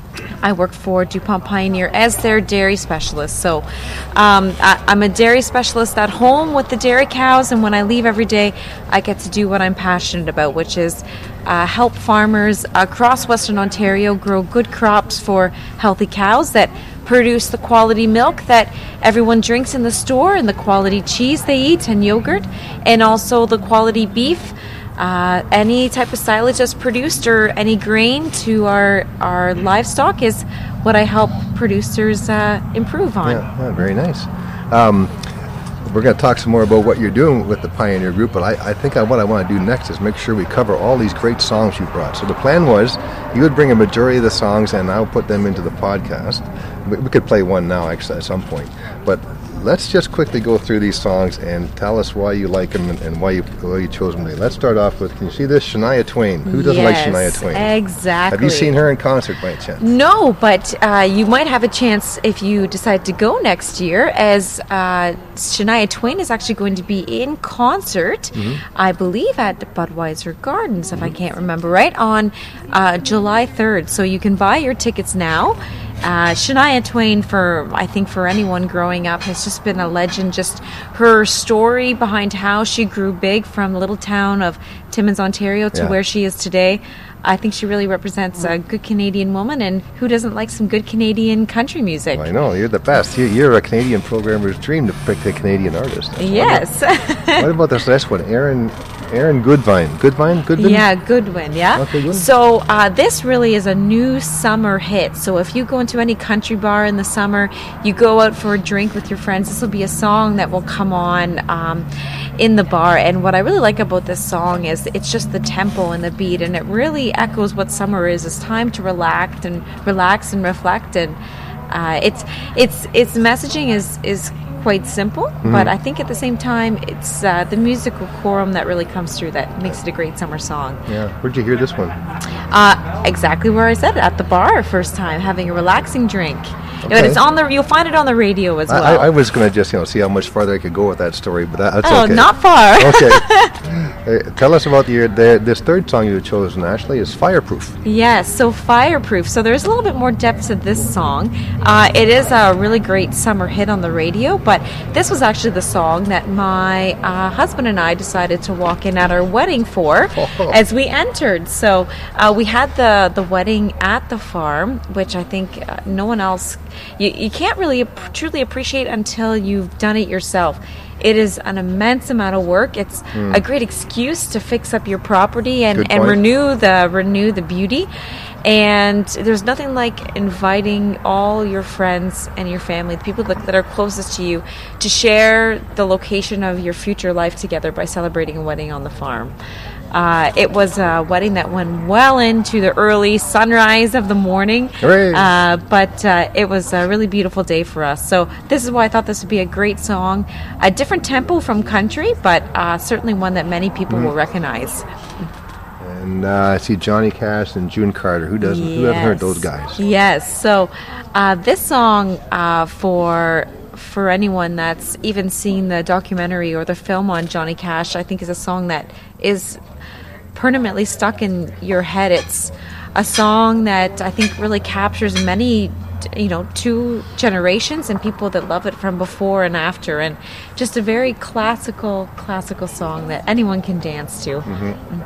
I work for DuPont Pioneer as their dairy specialist. So um, I, I'm a dairy specialist at home with the dairy cows, and when I leave every day, I get to do what I'm passionate about, which is uh, help farmers across Western Ontario grow good crops for healthy cows that produce the quality milk that everyone drinks in the store, and the quality cheese they eat and yogurt, and also the quality beef. Uh, any type of silage that's produced, or any grain to our our livestock, is what I help producers uh, improve on. Yeah, yeah, very nice. Um, we're going to talk some more about what you're doing with the Pioneer Group, but I, I think I, what I want to do next is make sure we cover all these great songs you brought. So the plan was you would bring a majority of the songs, and I'll put them into the podcast. We, we could play one now, actually, at some point. But let's just quickly go through these songs and tell us why you like them and, and why you why you chose them today. Let's start off with, can you see this? Shania Twain. Who doesn't like Yes, Shania Twain? exactly. Have you seen her in concert by chance? No, but uh, you might have a chance if you decide to go next year, as uh, Shania Twain is actually going to be in concert, Mhm. I believe at Budweiser Gardens, if I can't remember right, on uh, July third. So you can buy your tickets now. Uh, Shania Twain, for I think for anyone growing up, has just been a legend. Just her story behind how she grew big from the little town of Timmins, Ontario, to Yeah. where she is today. I think she really represents a good Canadian woman, and who doesn't like some good Canadian country music? I know, you're the best. You, you're a Canadian programmer's dream to pick a Canadian artist. That's Yes. wonderful. What about this next one? Aaron Aaron Goodvine. Goodvine? Goodwin? Yeah, Goodwin, yeah. Okay, good. So uh, this really is a new summer hit. So if you go into any country bar in the summer, you go out for a drink with your friends, this will be a song that will come on um, in the bar. And what I really like about this song is it's just the tempo and the beat, and it really echoes what summer is. It's time to relax and relax and reflect. And uh, it's it's its messaging is is quite simple, mm-hmm. but I think at the same time it's uh, the musical quorum that really comes through that makes it a great summer song. Yeah. Where'd you hear this one? Uh, exactly where I said it, at the bar, first time, having a relaxing drink. Okay. But it's on the. You'll find it on the radio as well. I, I, I was going to just you know see how much farther I could go with that story, but that, that's oh, okay. not far. Okay. Uh, tell us about your the, this third song you've chosen, Ashley, is Fireproof. Yes, so Fireproof. So there's a little bit more depth to this song. Uh, it is a really great summer hit on the radio, but this was actually the song that my uh, husband and I decided to walk in at our wedding for Oh. as we entered. So uh, we had the, the wedding at the farm, which I think uh, no one else, you, you can't really ap- truly appreciate until you've done it yourself. It is an immense amount of work. It's Mm. a great excuse to fix up your property and, Good and point. renew the renew the beauty. And there's nothing like inviting all your friends and your family, the people that, that are closest to you, to share the location of your future life together by celebrating a wedding on the farm. Uh, it was a wedding that went well into the early sunrise of the morning. Hooray. Uh, but uh, it was a really beautiful day for us. So this is why I thought this would be a great song. A different tempo from country, but uh, certainly one that many people Mhm. will recognize. And uh, I see Johnny Cash and June Carter. Who doesn't? Who hasn't heard those guys? Yes. So uh, this song uh, for for anyone that's even seen the documentary or the film on Johnny Cash, I think is a song that is permanently stuck in your head. It's a song that I think really captures many, you know, two generations and people that love it from before and after, and just a very classical, classical song that anyone can dance to. Mm-hmm.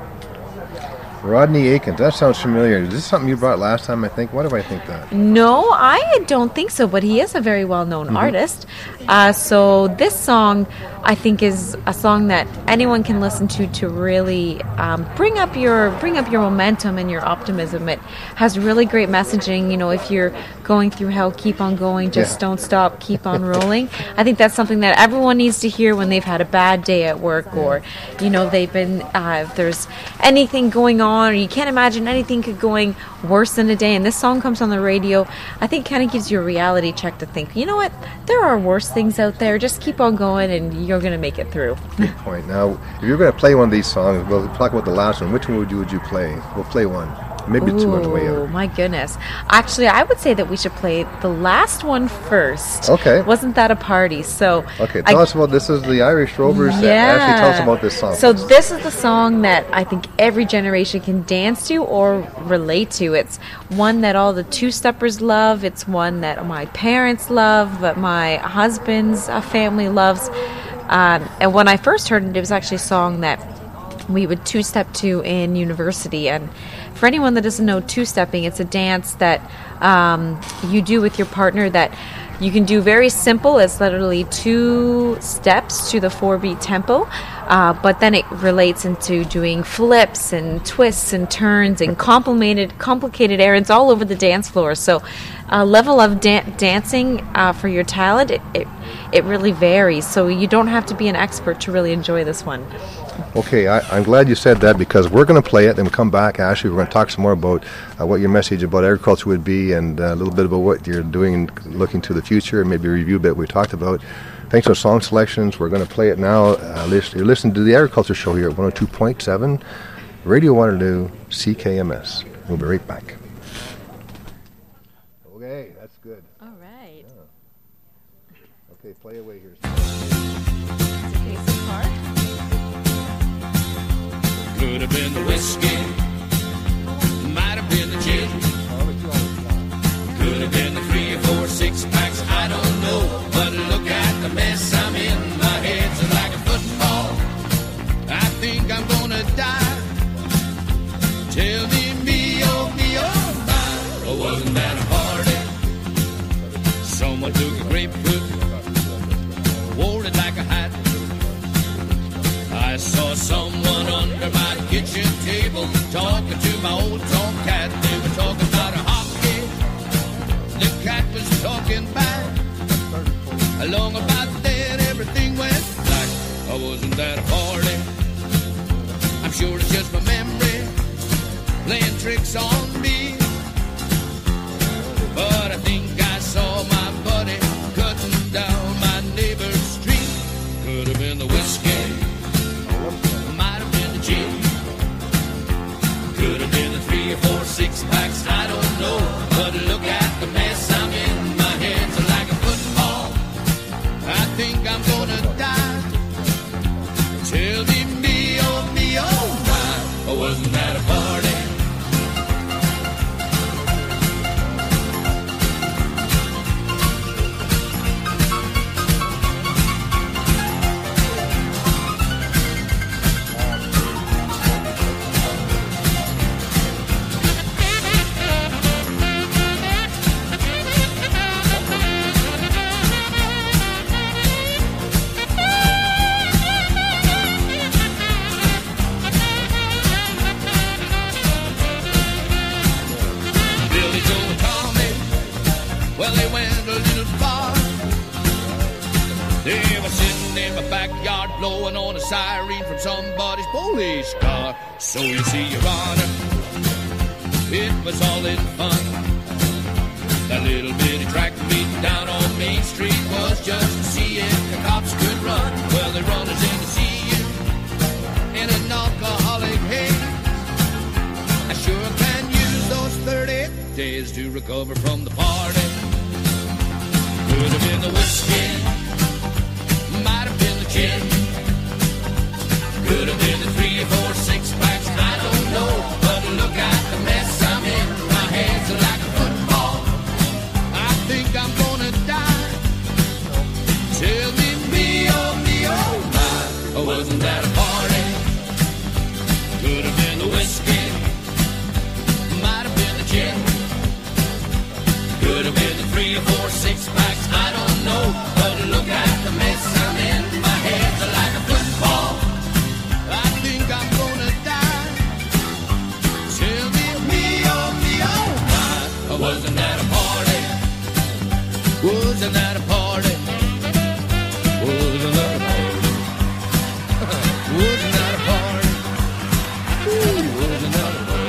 Rodney Aikens. That sounds familiar. Is this something you brought last time, I think? Why do I think that? No, I don't think so, but he is a very well-known Mhm. artist. Uh, so this song, I think, is a song that anyone can listen to to really um, bring up your bring up your momentum and your optimism. It has really great messaging. You know, if you're going through hell, keep on going, just Yeah. don't stop, keep on rolling. I think that's something that everyone needs to hear when they've had a bad day at work, or, you know, they've been, uh, if there's anything going on, or you can't imagine anything could going worse than a day, and this song comes on the radio, I think kind of gives you a reality check to think, you know what, there are worse things out there, just keep on going and you're going to make it through. Good point. Now, if you're going to play one of these songs, we'll talk about the last one. Which one would you, would you play? We'll play one. Maybe two on the way Oh out. my goodness. Actually, I would say that we should play the last one first. Okay. Wasn't that a party? So Okay, tell I- us about this. Is the Irish Rovers. Yeah. Actually, tell us about this song. So this is the song that I think every generation can dance to or relate to. It's one that all the two-steppers love. It's one that my parents love, but my husband's uh, family loves. Um, and when I first heard it, it was actually a song that we would two-step to in university. And for anyone that doesn't know two-stepping, it's a dance that um, you do with your partner that you can do very simple. It's literally two steps to the four-beat tempo, uh, but then it relates into doing flips and twists and turns and complicated, complicated errands all over the dance floor. So a level of da- dancing uh, for your talent, it, it, it really varies. So you don't have to be an expert to really enjoy this one. Okay, I, I'm glad you said that, because we're going to play it, then we'll come back. Ashley, we're going to talk some more about uh, what your message about agriculture would be, and uh, a little bit about what you're doing and looking to the future, and maybe review a bit we talked about. Thanks for song selections. We're going to play it now. Uh, listen, you're listening to the Agriculture Show here at one oh two point seven, Radio Waterloo, C K M S. We'll be right back. Okay, that's good. All right. Yeah. Okay, play away here. Could have been the whiskey, might have been the gin, could have been the three or four six packs, I don't know. But look at the mess I'm in, my head's like a football. I think I'm gonna die. Tell me, me, oh, me, oh, my. Oh, wasn't that a party? Someone took a grapefruit, wore it like a hat. I saw someone on blowing on a siren from somebody's police car. So you see, Your Honor, it was all in fun. That little bitty track meet down on Main Street was just to see if the cops could run. Well, they run us in to see you in an alcoholic haze. I sure can use those thirty days to recover from the party. Could have been the whiskey, might have been the gin, could have been the three or four six packs, I don't know. But look at the mess I'm in, my hands are like a football. I think I'm gonna die. Tell me, me, oh, me, oh, my, wasn't that a party? Could have been the whiskey, might have been the gin, could have been the three or four six packs, I don't know. But look at the mess I'm in, my hands are like a football. I think I'm gonna die. Tell me, me, oh, me, oh, my, wasn't that a party? Wasn't that a party? Wasn't that a party? Wasn't that a party? Ooh, wasn't that a party?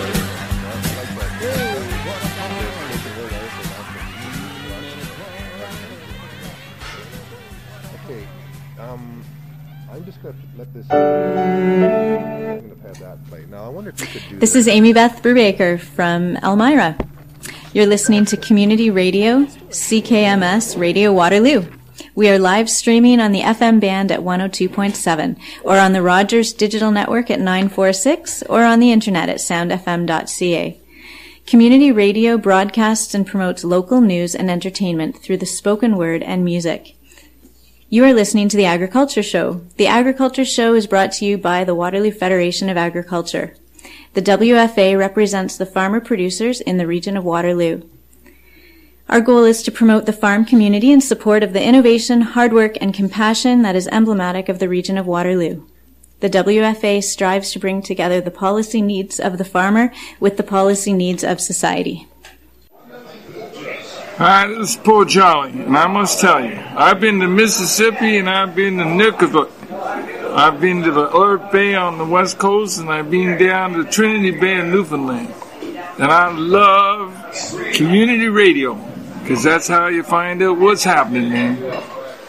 Okay, um, I'm just going to let this. I'm going to have that play. Now, I wonder if you could do This is Amy Beth Brubaker from Elmira. You're listening to Community Radio, C K M S Radio Waterloo. We are live streaming on the F M band at one oh two point seven, or on the Rogers Digital Network at nine forty-six, or on the internet at sound f m dot c a. Community Radio broadcasts and promotes local news and entertainment through the spoken word and music. You are listening to The Agriculture Show. The Agriculture Show is brought to you by the Waterloo Federation of Agriculture. The W F A represents the farmer producers in the region of Waterloo. Our goal is to promote the farm community in support of the innovation, hard work, and compassion that is emblematic of the region of Waterloo. The W F A strives to bring together the policy needs of the farmer with the policy needs of society. Hi, this is Paul Jolly, and I must tell you, I've been to Mississippi and I've been to Nunavut. I've been to the Earth Bay on the west coast, and I've been down to Trinity Bay in Newfoundland. And I love community radio, because that's how you find out what's happening, man.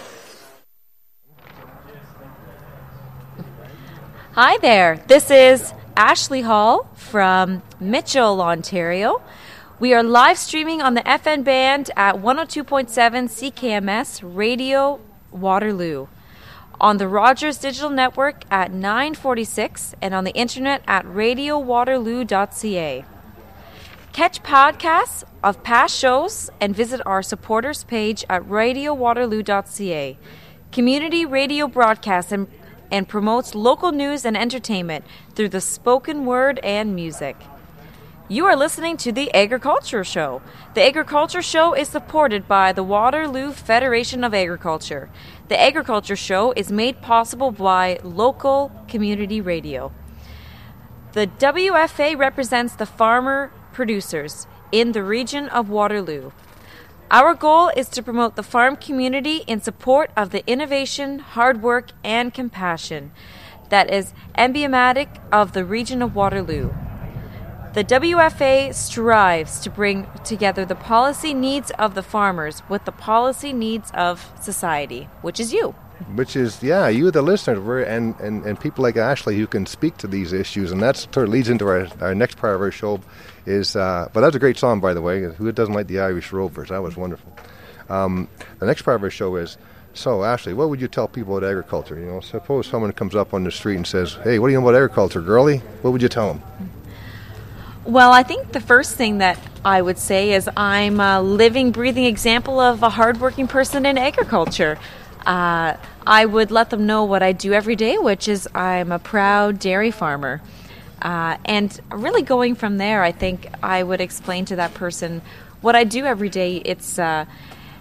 Hi there, this is Ashley Hall from Mitchell, Ontario. We are live streaming on the F M band at one oh two point seven C K M S Radio Waterloo, on the Rogers Digital Network at nine forty-six, and on the internet at radio waterloo dot c a. Catch podcasts of past shows and visit our supporters page at radio waterloo dot c a. Community radio broadcasts and, and promotes local news and entertainment through the spoken word and music. You are listening to The Agriculture Show. The Agriculture Show is supported by the Waterloo Federation of Agriculture. The Agriculture Show is made possible by local community radio. The W F A represents the farmer producers in the region of Waterloo. Our goal is to promote the farm community in support of the innovation, hard work, and compassion that is emblematic of the region of Waterloo. The W F A strives to bring together the policy needs of the farmers with the policy needs of society, which is you. Which is, yeah, you, the listener, and, and, and people like Ashley who can speak to these issues. And that sort of leads into our, our next part of our show. Is uh, but that's a great song, by the way. Who doesn't like the Irish Rovers? That was wonderful. Um, the next part of our show is, so Ashley, what would you tell people about agriculture? You know, suppose someone comes up on the street and says, hey, what do you know about agriculture, girlie? What would you tell them? Well, I think the first thing that I would say is I'm a living, breathing example of a hardworking person in agriculture. Uh, I would let them know what I do every day, which is I'm a proud dairy farmer. Uh, and really going from there, I think I would explain to that person what I do every day. It's uh,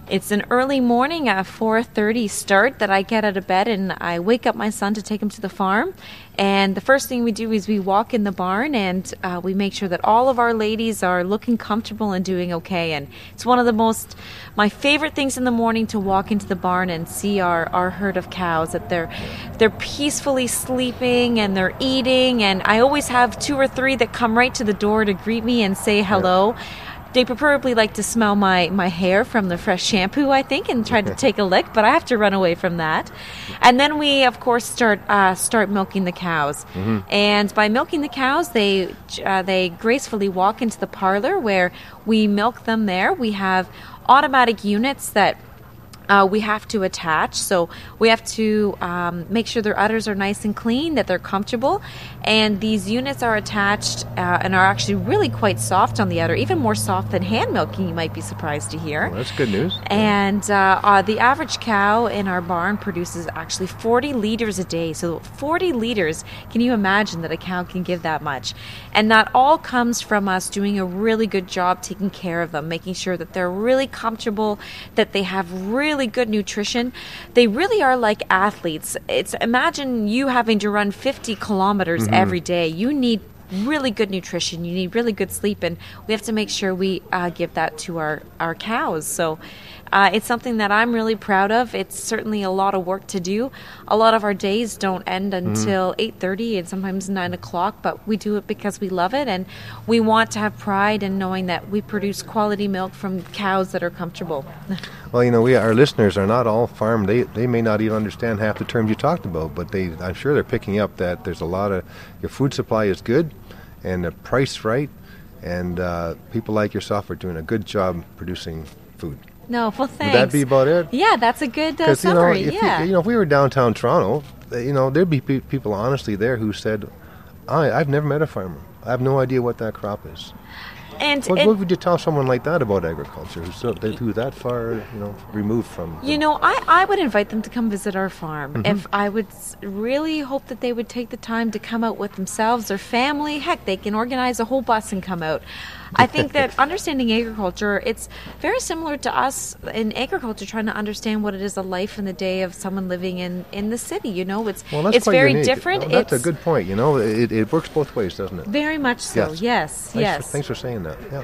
It's an early morning at four thirty start that I get out of bed and I wake up my son to take him to the farm. And the first thing we do is we walk in the barn and uh, we make sure that all of our ladies are looking comfortable and doing okay. And it's one of the most, my favorite things in the morning to walk into the barn and see our, our herd of cows, that they're, they're peacefully sleeping and they're eating. And I always have two or three that come right to the door to greet me and say hello. Yeah. They preferably like to smell my, my hair from the fresh shampoo, I think, and try to take a lick, but I have to run away from that. And then we, of course, start uh, start milking the cows. Mm-hmm. And by milking the cows, they uh, they gracefully walk into the parlor where we milk them there. We have automatic units that Uh, we have to attach, so we have to um, make sure their udders are nice and clean, that they're comfortable, and these units are attached uh, and are actually really quite soft on the udder, even more soft than hand milking, you might be surprised to hear. Well, that's good news. And uh, uh, the average cow in our barn produces actually forty liters a day, so forty liters, can you imagine that a cow can give that much? And that all comes from us doing a really good job taking care of them, making sure that they're really comfortable, that they have really good nutrition. They really are like athletes. It's imagine you having to run fifty kilometers mm-hmm. every day. You need really good nutrition. You need really good sleep, and we have to make sure we uh, give that to our, our cows. So uh, it's something that I'm really proud of. It's certainly a lot of work to do. A lot of our days don't end until mm-hmm. eight thirty and sometimes nine o'clock, but we do it because we love it, and we want to have pride in knowing that we produce quality milk from cows that are comfortable. Well, you know, we our listeners are not all farm. They they may not even understand half the terms you talked about, but they I'm sure they're picking up that there's a lot of your food supply is good, and the price right, and uh, people like yourself are doing a good job producing food. No, well, thanks. Would that be about it? Yeah, that's a good uh, summary. You know, if yeah. you, you know, if we were downtown Toronto, you know, there'd be pe- people honestly there who said, I, I've never met a farmer. I have no idea what that crop is. And, what, and what would you tell someone like that about agriculture, who's, so, who's that far, you know, removed from? You know, I, I would invite them to come visit our farm. Mm-hmm. If I would really hope that they would take the time to come out with themselves, their family. Heck, they can organize a whole bus and come out. I think that understanding agriculture, it's very similar to us in agriculture trying to understand what it is a life in the day of someone living in, in the city. You know, it's well, that's it's quite very unique. different. Well, that's it's a good point. You know, it, it works both ways, doesn't it? Very much so. Yes. Yes. Thanks yes. For, thanks for saying that. Yeah.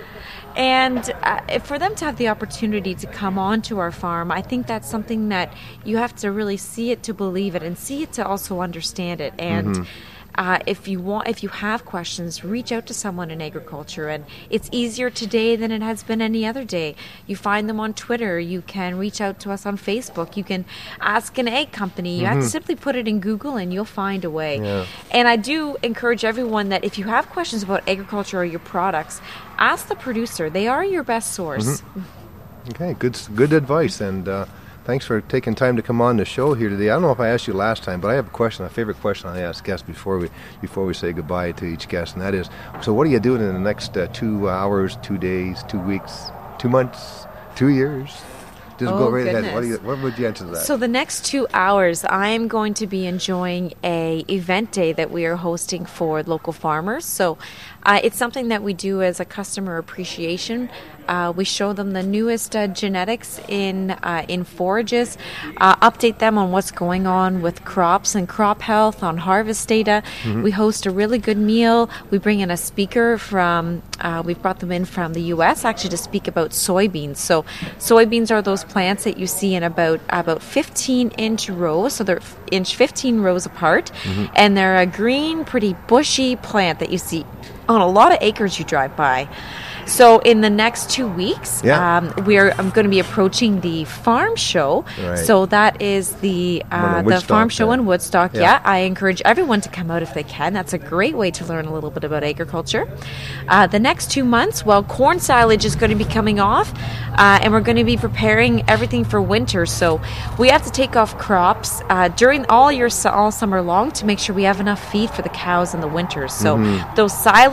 And uh, for them to have the opportunity to come onto our farm, I think that's something that you have to really see it to believe it, and see it to also understand it. And mm-hmm. uh, if you want, if you have questions, reach out to someone in agriculture. And it's easier today than it has been any other day. You find them on Twitter. You can reach out to us on Facebook. You can ask an egg company. You mm-hmm. have to simply put it in Google, and you'll find a way. Yeah. And I do encourage everyone that if you have questions about agriculture or your products, ask the producer. They are your best source. Mm-hmm. Okay, good good advice, and uh, thanks for taking time to come on the show here today. I don't know if I asked you last time, but I have a question, a favorite question I ask guests before we before we say goodbye to each guest, and that is, so what are you doing in the next uh, two hours, two days, two weeks, two months, two years? Just oh, go right goodness. ahead. What, do you, what would you answer to that? So the next two hours, I'm going to be enjoying a event day that we are hosting for local farmers. So uh, it's something that we do as a customer appreciation. Uh, we show them the newest uh, genetics in uh, in forages, uh, update them on what's going on with crops and crop health, on harvest data. Mm-hmm. We host a really good meal. We bring in a speaker from, uh, we've brought them in from the U S actually to speak about soybeans. So soybeans are those plants that you see in about about fifteen inch rows. So they're inch fifteen rows apart. Mm-hmm. And they're a green, pretty bushy plant that you see on a lot of acres you drive by. So in the next two weeks, yeah. um, we're I'm going to be approaching the farm show. Right. So that is the uh, the farm show yeah. in Woodstock. Yeah. yeah, I encourage everyone to come out if they can. That's a great way to learn a little bit about agriculture. Uh, the next two months, well, corn silage is going to be coming off, uh, and we're going to be preparing everything for winter. So we have to take off crops uh, during all year all summer long to make sure we have enough feed for the cows in the winter. So mm-hmm. those silage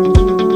Thank you.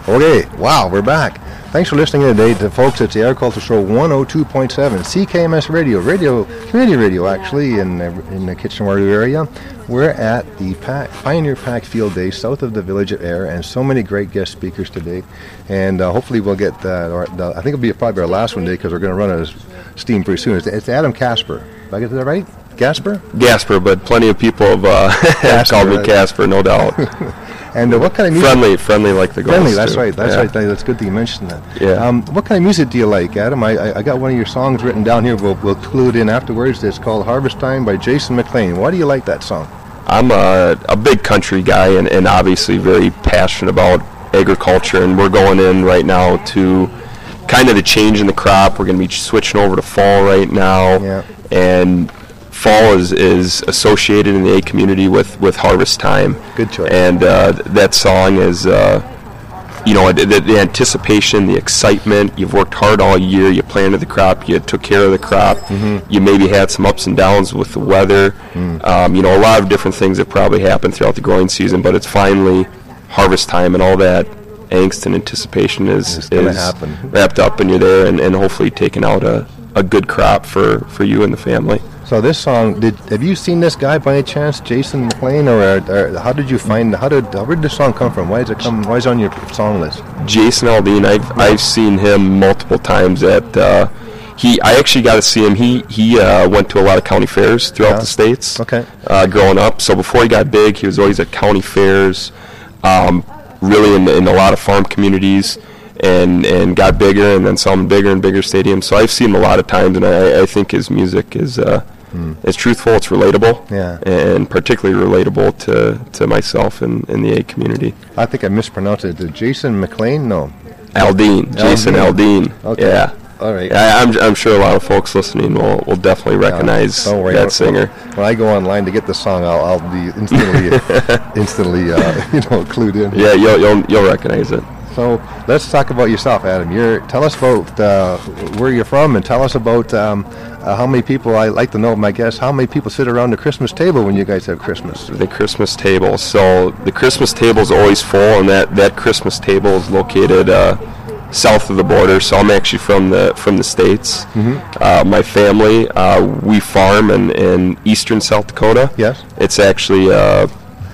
Okay, wow, we're back. Thanks for listening in today, to folks. It's the Agriculture Show one oh two point seven, C K M S Radio, radio, community radio, actually, in uh, in the Kitchener-Waterloo area. We're at the Pack, Pioneer Pack Field Day, south of the Village of Ayr, and so many great guest speakers today. And uh, hopefully we'll get, uh, or, the, I think it'll be probably our last one today, because we're going to run out of steam pretty soon. It's, it's Adam Casper. Did I get that right? Gasper? Gasper, but plenty of people have uh, called me Casper, no doubt. And uh, what kind of music? Friendly, friendly like the Ghost. Friendly, that's too. right, that's yeah. right. That's good that you mentioned that. Yeah. Um, what kind of music do you like, Adam? I, I, I got one of your songs written down here. We'll, we'll clue it in afterwards. It's called Harvest Time by Jason McLean. Why do you like that song? I'm a, a big country guy and, and obviously very passionate about agriculture, and we're going in right now to kind of the change in the crop. We're going to be switching over to fall right now. Yeah. And fall is, is associated in the ag community with, with harvest time. Good choice. And uh, that song is, uh, you know, the, the anticipation, the excitement. You've worked hard all year. You planted the crop. You took care of the crop. Mm-hmm. You maybe had some ups and downs with the weather. Mm. Um, you know, a lot of different things that probably happened throughout the growing season, but it's finally harvest time, and all that angst and anticipation is, It's gonna is happen. wrapped up, and you're there and, and hopefully taking out a, a good crop for, for you and the family. So this song, did have you seen this guy by any chance, Jason McLean, or, or how did you find? How did where did this song come from? Why does it come? Why is it on your song list? Jason Aldean, I've I've seen him multiple times at. Uh, he I actually got to see him. He he uh, went to a lot of county fairs throughout Yeah. the states. Okay. Uh, growing up, so before he got big, he was always at county fairs. Um, really in in a lot of farm communities. And, and got bigger, and then saw him in bigger and bigger stadiums. So I've seen him a lot of times, and I, I think his music is uh, Hmm. it's truthful, it's relatable, Yeah. and particularly relatable to, to myself and, and the ag community. I think I mispronounced it. Is it Jason McLean? No. Aldean, Jason Aldean. Okay. Yeah. All right. I, I'm I'm sure a lot of folks listening will, will definitely recognize Don't worry, that when- singer. When I go online to get the song, I'll, I'll be instantly, instantly, uh, you know, clued in. Yeah, you'll you'll you'll recognize it. So let's talk about yourself, Adam. You're tell us about uh, where you're from, and tell us about um, uh, how many people. I like to know, my guess, how many people sit around the Christmas table when you guys have Christmas. The Christmas table. So the Christmas table is always full, and that, that Christmas table is located uh, south of the border. So I'm actually from the from the States. Mm-hmm. Uh, my family, uh, we farm in, in eastern South Dakota. Yes. It's actually uh,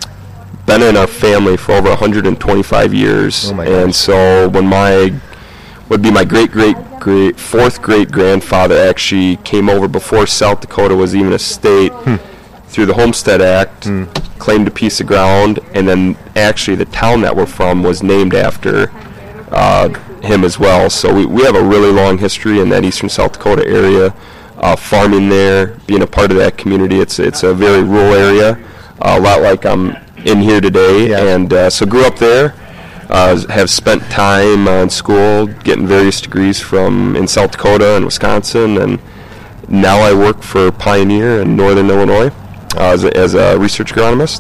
been in our family for over one hundred twenty-five years. Oh my and gosh. so when my would be my great great great fourth great grandfather actually came over before South Dakota was even a state. Through the Homestead Act, Hmm. claimed a piece of ground, and then actually the town that we're from was named after uh, him as well. So we, we have a really long history in that eastern South Dakota area, uh, farming there, being a part of that community. It's it's a very rural area, uh, a lot like I'm in here today, and uh, so grew up there. Uh, have spent time uh, in school, getting various degrees from in South Dakota and Wisconsin, and now I work for Pioneer in Northern Illinois uh, as, a, as a research agronomist.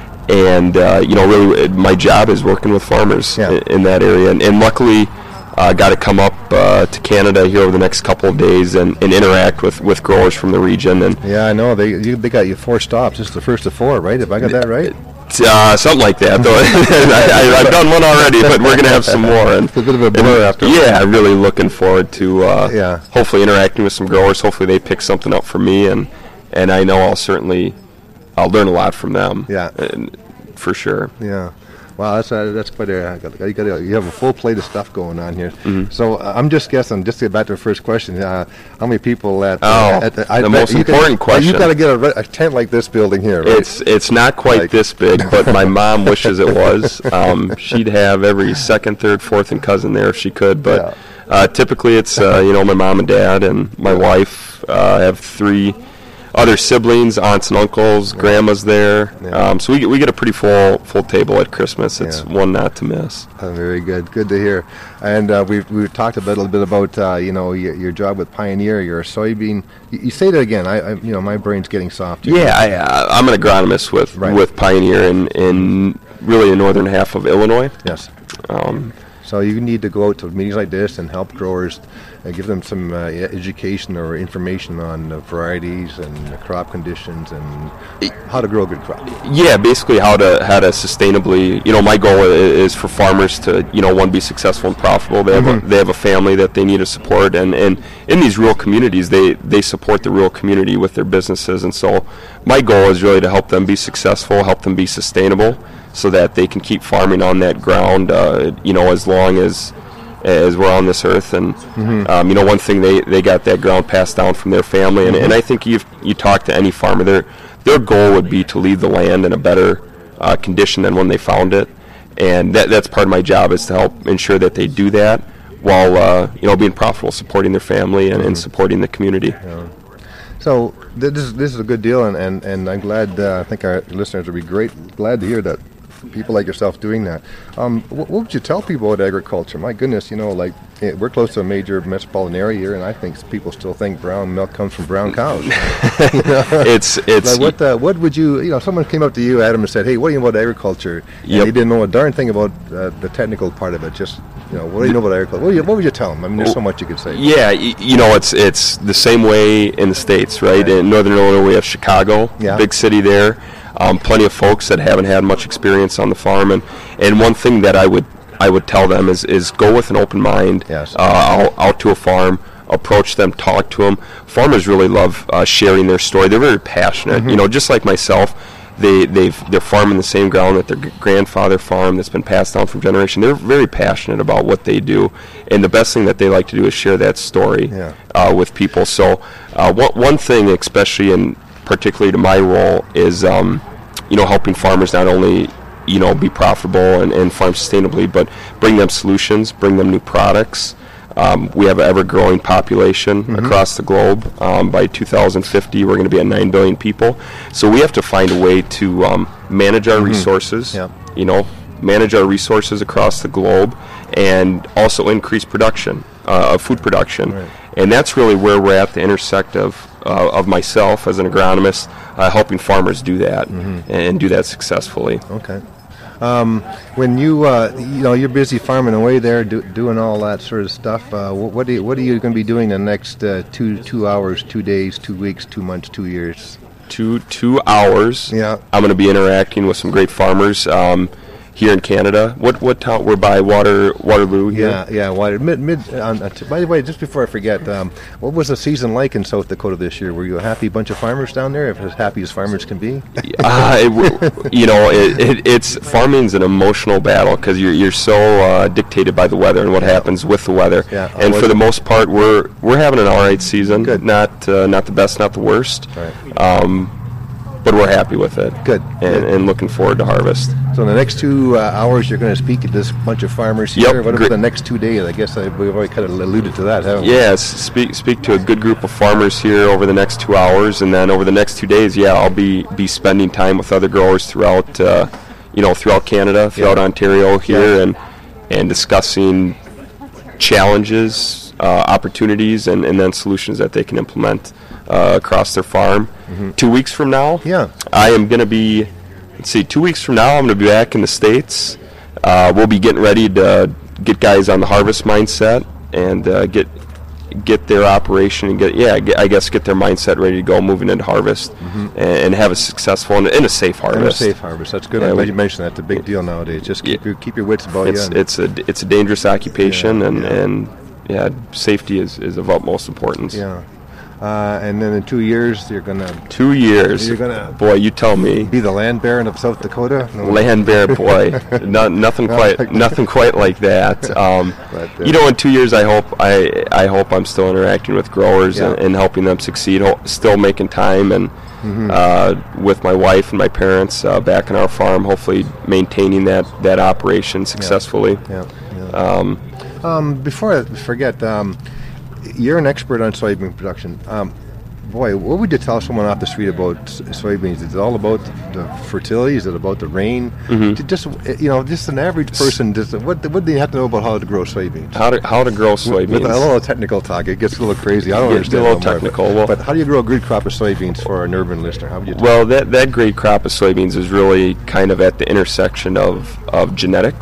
And uh, you know, really, it, my job is working with farmers Yeah. in, in that area. And, and luckily, I uh, got to come up uh, to Canada here over the next couple of days and, and interact with, with growers from the region. And Yeah, I know they you, they got you four stops. This is the first of four, right? Have I got that right? Uh, something like that. Though I, I, I've done one already, but we're gonna have some more. And it's a bit of a blur after. Yeah, I'm really looking forward to uh, Yeah. hopefully interacting with some growers. Hopefully they pick something up for me, and and I know I'll certainly I'll learn a lot from them. Yeah, and, for sure. Yeah. Wow, that's uh, that's quite a you, got a you have a full plate of stuff going on here. Mhm. So uh, I'm just guessing. Just to get back to the first question, uh, how many people at? Oh, uh, at the, I the bet most you important could, question. You got to get a, re- a tent like this building here, right? It's it's not quite Like- this big, but my mom wishes it was. Um, she'd have every second, third, fourth, and cousin there if she could. But uh, typically, it's uh, you know my mom and dad and my wife. Uh, I have three other siblings, aunts and uncles, grandma's there. Um, so we get, we get a pretty full full table at Christmas. It's Yeah. one not to miss. Uh, very good. Good to hear. And uh, we've we've talked a, bit, a little bit about uh, you know your, your job with Pioneer. You're a soybean. You, you say that again. I, I you know my brain's getting soft. Yeah, I, uh, I'm an agronomist with Right. with Pioneer in, in really the northern half of Illinois. Yes. Um, So you need to go out to meetings like this and help growers, uh, give them some uh, e- education or information on the varieties and the crop conditions and how to grow a good crop. Yeah, basically how to how to sustainably. You know, my goal i- is for farmers to, you know, one, be successful and profitable. They have Mhm. a, they have a family that they need to support, and, and in these rural communities, they they support the rural community with their businesses. And so, my goal is really to help them be successful, help them be sustainable, so that they can keep farming on that ground, uh, you know, as long as as we're on this earth. And Mhm. um, you know, one thing, they, they got that ground passed down from their family, and, Mhm. and I think you you talk to any farmer, their their goal would be to leave the land in a better uh, condition than when they found it, and that that's part of my job, is to help ensure that they do that while uh, you know, being profitable, supporting their family and, and Mhm. supporting the community. So th- this is this is a good deal, and, and, and I'm glad. Uh, I think our listeners will be great glad to hear that people like yourself doing that. Um, what, what would you tell people about agriculture? My goodness, you know, like eh, we're close to a major metropolitan area here, and I think people still think brown milk comes from brown cows. You know? It's it's Like what uh, what would you you know? Someone came up to you, Adam, and said, "Hey, what do you know about agriculture?" And Yep. he didn't know a darn thing about uh, the technical part of it. Just you know, what do you know about agriculture? What, do you, what would you tell them? I mean, there's so much you could say. Yeah, y- you know, it's it's the same way in the States, right? In Northern Illinois, we have Chicago, Yeah. big city there. Um, plenty of folks that haven't had much experience on the farm, and, and one thing that I would I would tell them is, is go with an open mind, Yes. uh, out, out to a farm, approach them, talk to them. Farmers really love uh, sharing their story. They're very passionate. Mhm. You know, just like myself, they they've they're farming the same ground that their g- grandfather farmed, that's been passed down from generation. They're very passionate about what they do, and the best thing that they like to do is share that story Yeah. uh, with people. So uh, one one thing, especially in particularly to my role, is um, you know, helping farmers not only, you know, be profitable and, and farm sustainably, but bring them solutions, bring them new products. Um, we have an ever-growing population Mhm. across the globe. Um, by two thousand fifty, we're going to be at nine billion people. So we have to find a way to um, manage our Mhm. resources, Yep. you know, manage our resources across the globe, and also increase production, uh, of food production. Right. And that's really where we're at the intersect of uh, of myself as an agronomist, uh, helping farmers do that Mhm. and do that successfully. Okay. Um, when you uh, you know you're busy farming away there, do, doing all that sort of stuff. Uh, what, what, do you, what are you going to be doing the next uh, two two hours, two days, two weeks, two months, two years? Two two hours. Yeah. I'm going to be interacting with some great farmers um, here in Canada. What what town? We're by Water Waterloo here. Yeah, yeah. Water mid mid. Uh, uh, t- by the way, just before I forget, um, what was the season like in South Dakota this year? Were you a happy bunch of farmers down there? If as happy as farmers can be? uh, it, w- you know, it, it, it's farming's an emotional battle because you're you're so uh, dictated by the weather and what happens with the weather. Yeah. And Oh, for the was- most part, we're we're having an all right season. Good. Not uh, not the best, not the worst. Right. Um, but we're happy with it. Good. And, and looking forward to harvest. So in the next two uh, hours, you're going to speak to this bunch of farmers here. Yep, What about great. the next two days? I guess I, we've already kind of alluded to that, haven't we? Yes, speak speak to a good group of farmers here over the next two hours, and then over the next two days, yeah, I'll be, be spending time with other growers throughout, uh, you know, throughout Canada, throughout Yeah. Ontario here, Yeah. and and discussing challenges, uh, opportunities, and, and then solutions that they can implement uh, across their farm. Mhm. Two weeks from now, Yeah. I am going to be. Let's see, two weeks from now, I'm going to be back in the States. Uh, we'll be getting ready to get guys on the harvest mindset and uh, get get their operation and get yeah, get, I guess get their mindset ready to go moving into harvest Mhm. and, and have a successful and, and a safe harvest. And a safe harvest. That's good. Yeah, I'm glad we- you mentioned that. It's a big deal nowadays. Just keep your, keep your wits about It's you. and- it's a it's a dangerous occupation Yeah, and yeah. and yeah, safety is, is of utmost importance. Yeah. Uh, and then in two years, you're gonna Two years. You're gonna boy, you tell me. be the land baron of South Dakota. No. Land bear, boy, no, nothing quite, nothing quite like that. Um, But, uh, you know, in two years, I hope I, I hope I'm still interacting with growers Yeah. and, and helping them succeed. Ho- still making time and Mhm. uh, with my wife and my parents uh, back on our farm. Hopefully, maintaining that that operation successfully. Yeah. yeah. Um, Um, before I forget, um, you're an expert on soybean production. Um, boy, what would you tell someone off the street about s- soybeans? Is it all about the fertility? Is it about the rain? Mhm. J- Just uh, you know, just an average person. Just, what what do you have to know about how to grow soybeans? how to how to grow soybeans. With a little technical talk, it gets a little crazy. I don't Get understand a little no more, technical, But, well- but how do you grow a good crop of soybeans for an urban listener? How would you? Tell Well, that that great crop of soybeans is really kind of at the intersection of, of genetics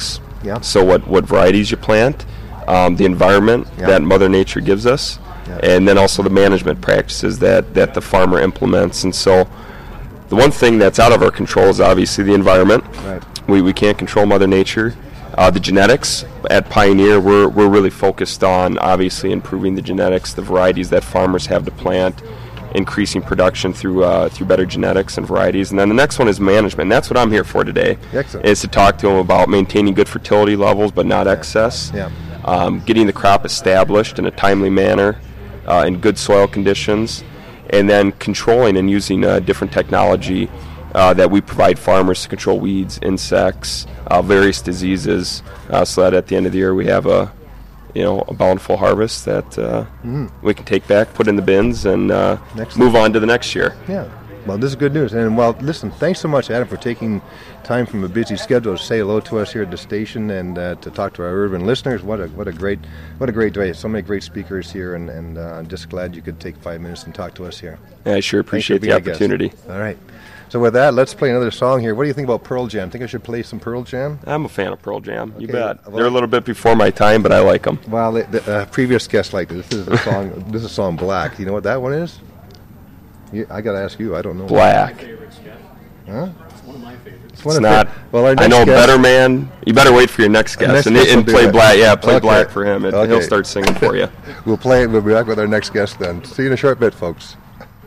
Yeah. So what, what varieties you plant, um, the environment Yeah. that Mother Nature gives us, Yeah. and then also the management practices that, that the farmer implements. And so the one thing that's out of our control is obviously the environment. Right. We, we can't control Mother Nature. Uh, the genetics at Pioneer, we're, we're really focused on obviously improving the genetics, the varieties that farmers have to plant, increasing production through uh, through better genetics and varieties. And then the next one is management. And that's what I'm here for today. Excellent. Is to talk to them about maintaining good fertility levels but not excess. Yeah. Um, getting the crop established in a timely manner, uh, in good soil conditions, and then controlling and using uh, different technology uh, that we provide farmers to control weeds, insects, uh, various diseases, uh, so that at the end of the year we have a you know a bountiful harvest that uh, Mhm. we can take back, put in the bins, and uh, Next move on to the next year. Yeah. Well, this is good news. And, well, listen, thanks so much, Adam, for taking time from a busy schedule to say hello to us here at the station and uh, to talk to our urban listeners. What a what a great what a great day. So many great speakers here, and, and uh, I'm just glad you could take five minutes and talk to us here. Yeah, I sure Thanks for appreciate the being a guest. opportunity. All right. So with that, let's play another song here. What do you think about Pearl Jam? Think I should play some Pearl Jam? I'm a fan of Pearl Jam. You Okay, bet. well- They're a little bit before my time, but I like them. Well, the, the uh, previous guest liked it. This is a song. This is a song Black. You know what that one is? You, I got to ask you. I don't know. Black. Huh? It's one of my favorites. It's one It's of not. the- well, our I next know guest- Better Man. You better wait for your next Our guest next and, guest will and do play that. black. Yeah, play Okay. black for him, and Okay. he'll start singing for you. We'll play it. We'll be back with our next guest then. See you in a short bit, folks.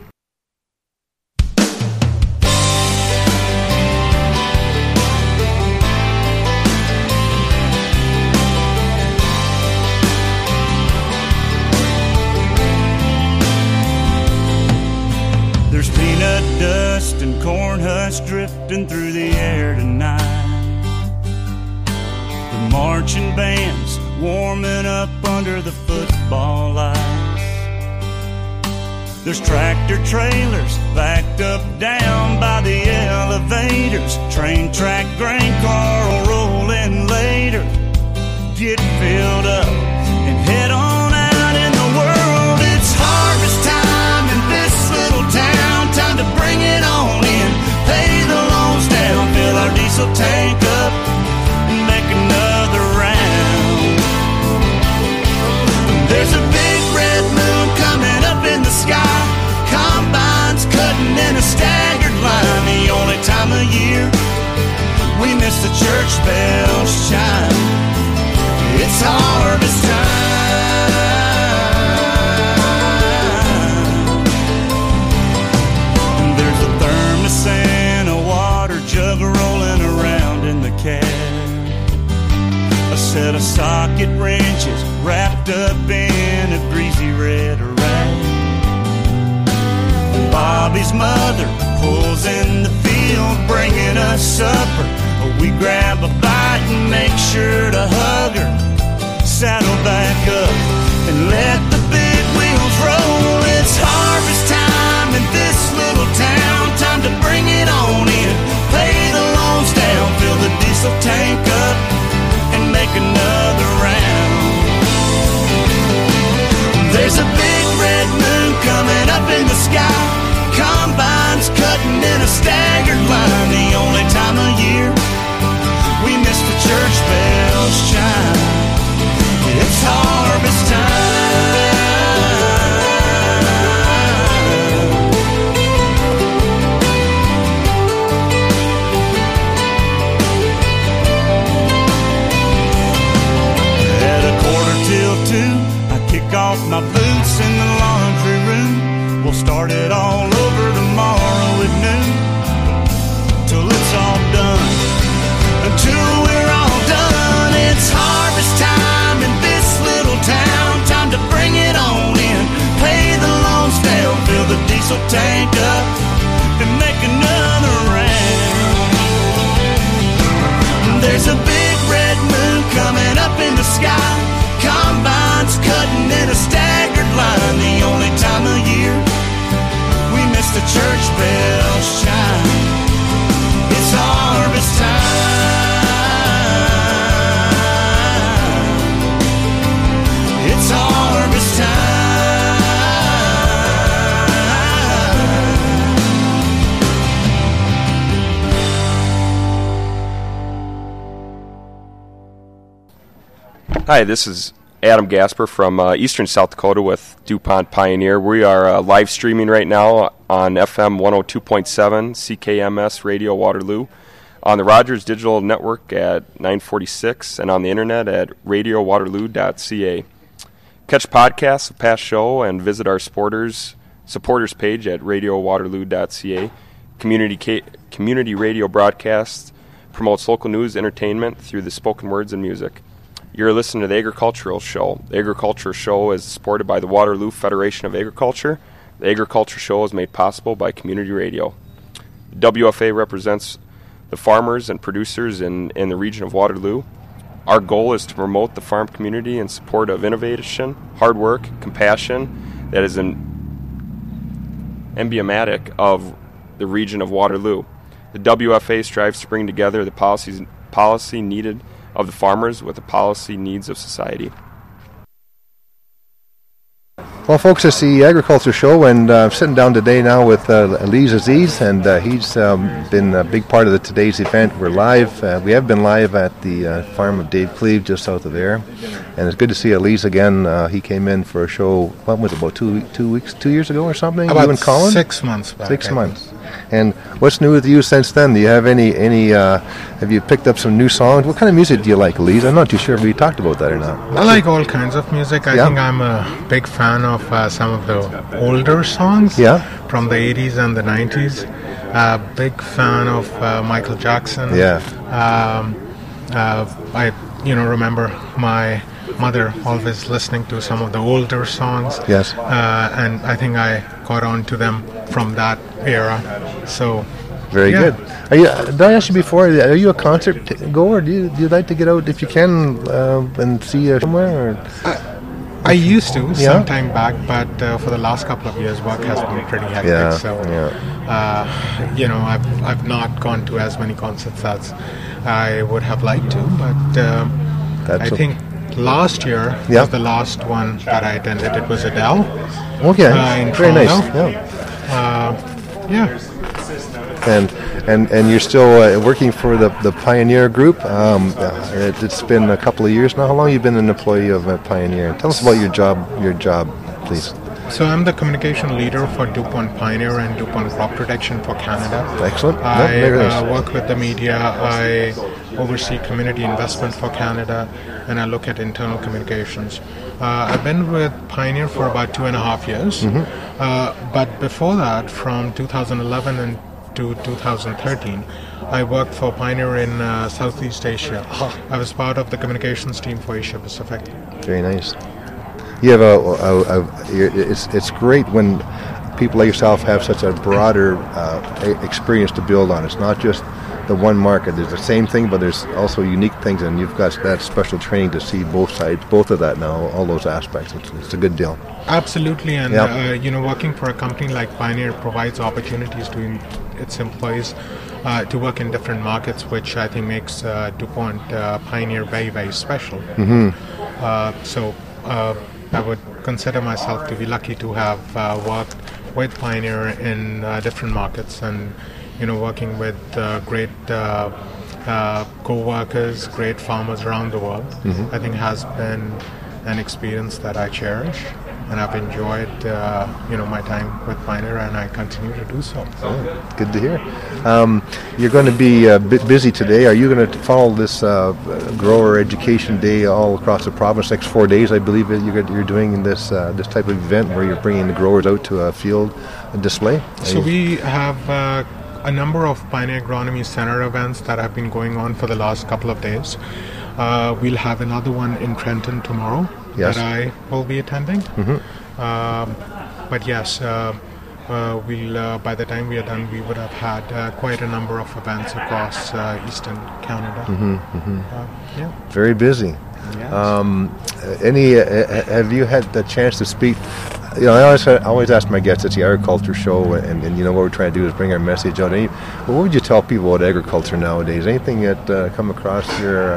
There's peanut dust and corn husk drifting through the air tonight. The marching band's warming up under the football lights. There's tractor trailers backed up down by the elevators. Train track grain car will roll in later. Get filled up and head on out in the world. It's harvest time in this little town. Time to bring it on in. Pay the loans down. Fill our diesel tank up and make another round. There's a big red moon coming up in the sky. Combines cutting in a staggered line. The only time of year we miss the church bells chime. It's harvest time. There's a thermos and a water jug rolling around in the cab. A set of socket wrenches wrapped up in a greasy red rag. Bobby's mother pulls in the field, bringing us supper. We grab a bite and make sure to hug her. Saddle back up and let the big wheels roll. It's harvest time in this little town. Time to bring it on in. Pay the loans down, fill the diesel tank up, and make another round. There's a big red moon coming up in the sky. Combines cutting in a staggered line. The only time of year we miss the church bells chime. It's harvest At a quarter till two, I kick off my boots in the laundry room. We'll start it all over tomorrow at noon, till it's all done. Until we're all done, it's harvest time in this little town. Time to bring it on in. Pay the loans down, fill the diesel tank up, and make another round. There's a big red moon coming up in the sky. Combines cutting in a staggered line. The only time of year we Hi, this is Adam Gasper from uh, Eastern South Dakota with DuPont Pioneer. We are uh, live streaming right now on F M one oh two point seven C K M S Radio Waterloo, on the Rogers Digital Network at nine forty-six, and on the internet at radio waterloo dot c a. Catch podcasts of past show and visit our supporters supporters page at radio waterloo dot c a. Community ca- community radio broadcasts promotes local news, entertainment through the spoken words and music. You're listening to the Agricultural Show. The Agriculture Show is supported by the Waterloo Federation of Agriculture. The Agriculture Show is made possible by community radio. W F A represents the farmers and producers in, in the region of Waterloo. Our goal is to promote the farm community in support of innovation, hard work, compassion that is an emblematic of the region of Waterloo. The W F A strives to bring together the policies, policy needed of the farmers with the policy needs of society. Well, folks, it's the Agriculture Show, and uh, I'm sitting down today now with uh, Elise Aziz, and uh, he's um, been a big part of the today's event. We're live. Uh, we have been live at the uh, farm of Dave Cleve, just south of there, and it's good to see Elise again. Uh, he came in for a show, what was it, about two two weeks, two years ago or something? About you and Colin? six months back. Six I months. Think. And what's new with you since then? Do you have any, any uh, have you picked up some new songs? What kind of music do you like, Elise? I'm not too sure if we talked about that or not. I like all kinds of music. I Yeah. think I'm a big fan of uh, some of the older songs Yeah. from the eighties and the nineties. Uh, big fan of uh, Michael Jackson. Yeah. Um, uh, I, you know, remember my mother always listening to some of the older songs. Yes. Uh, and I think I got on to them from that era. So. Very yeah. good. Are you? Did I ask you before? Are you a concert t- goer? Do you do you like to get out if you can uh, and see uh, somewhere? Or? I used to Yeah? some time back, but uh, for the last couple of years, work has been pretty hectic. Yeah, So, uh, you know, I've I've not gone to as many concerts as I would have liked to, but uh, That's I a- think last year Yeah. was the last one that I attended. It was Adele. Okay, uh, in very nice. Toronto. Yeah. Uh, yeah. And and and you're still uh, working for the the Pioneer Group. Um, uh, it, it's been a couple of years now. How long have you been an employee of uh, Pioneer? Tell us about your job. Your job, please. So I'm the communication leader for DuPont Pioneer and DuPont Crop Protection for Canada. Excellent. Yeah, I very nice. uh, work with the media. I oversee community investment for Canada, and I look at internal communications. Uh, I've been with Pioneer for about two and a half years. Mhm. Uh, but before that, from two thousand eleven and to two thousand thirteen, I worked for Pioneer in uh, Southeast Asia. I was part of the communications team for Asia Pacific. Very nice. You have a, a, a you're- it's it's great when people like yourself have such a broader uh, e- experience to build on. It's not just the one market. There's the same thing, but there's also unique things, and you've got that special training to see both sides, both of that now, all those aspects. It's, it's a good deal. Absolutely, and Yep. uh, you know, working for a company like Pioneer provides opportunities to em- its employees uh, to work in different markets, which I think makes uh, DuPont uh, Pioneer very, very special. Mhm. Uh, so uh, I would consider myself to be lucky to have uh, worked with Pioneer in uh, different markets, and you know, working with uh, great uh, uh, co-workers, great farmers around the world. Mhm. I think has been an experience that I cherish, and I've enjoyed uh, you know, my time with Pioneer, and I continue to do so. Good to hear. Um, you're going to be a bit busy today. Are you going to follow this uh, grower education day all across the province? Next four days, I believe that you're, you're doing this uh, this type of event where you're bringing the growers out to a field display. So we have uh, a number of Pioneer Agronomy Center events that have been going on for the last couple of days. Uh, we'll have another one in Trenton tomorrow Yes. that I will be attending. Mhm. Um, but yes, uh, uh, we'll uh, by the time we are done, we would have had uh, quite a number of events across uh, Eastern Canada. Mhm, mhm. Uh, yeah. Very busy. Yes. Um, any? Uh, have you had the chance to speak? You know, I always I always ask my guests. It's the agriculture show, and, and you know what we're trying to do is bring our message out. Any, what would you tell people about agriculture nowadays? Anything that uh, come across your uh,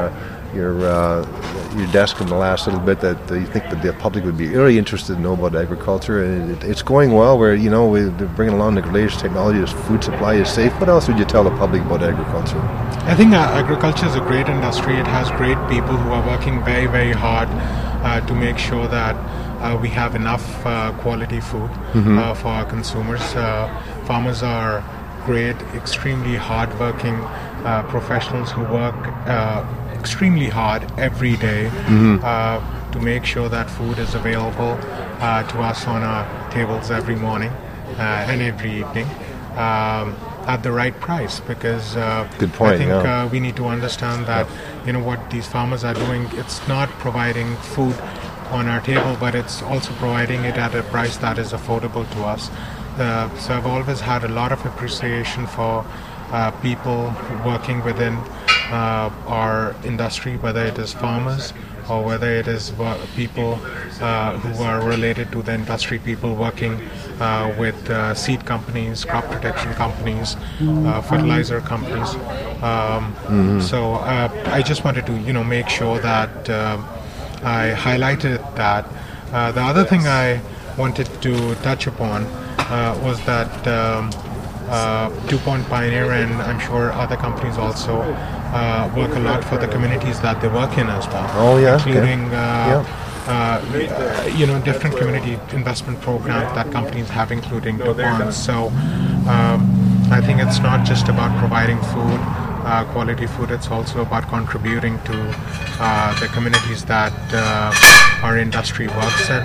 your uh, your desk in the last little bit that uh, you think that the public would be really interested to know about agriculture, and it, it's going well. Where you know we're bringing along the latest technology, this food supply is safe. What else would you tell the public about agriculture? I think uh, agriculture is a great industry. It has great people who are working very, very hard uh, to make sure that uh, we have enough uh, quality food Mhm. uh, for our consumers. Uh, farmers are great, extremely hard-working uh, professionals who work uh, extremely hard every day Mhm. uh, to make sure that food is available uh, to us on our tables every morning uh, and every evening. Um, at the right price, because uh, Good point, I think yeah. uh, we need to understand that you know what these farmers are doing. It's not providing food on our table, but it's also providing it at a price that is affordable to us. Uh, so I've always had a lot of appreciation for uh, people working within uh, our industry, whether it is farmers or whether it is wo- people uh, who are related to the industry, people working uh, with uh, seed companies, crop protection companies, uh, fertilizer companies. Um, Mhm. So uh, I just wanted to, you know, make sure that uh, I highlighted that. Uh, the other thing I wanted to touch upon uh, was that um, uh, DuPont Pioneer, and I'm sure other companies also uh, work a lot for the communities that they work in as well. Oh, yeah, okay. Including uh, Yeah. uh, you know, different community investment programs that companies have, including DuPont. So um, I think it's not just about providing food, uh, quality food, it's also about contributing to uh, the communities that uh, our industry works in.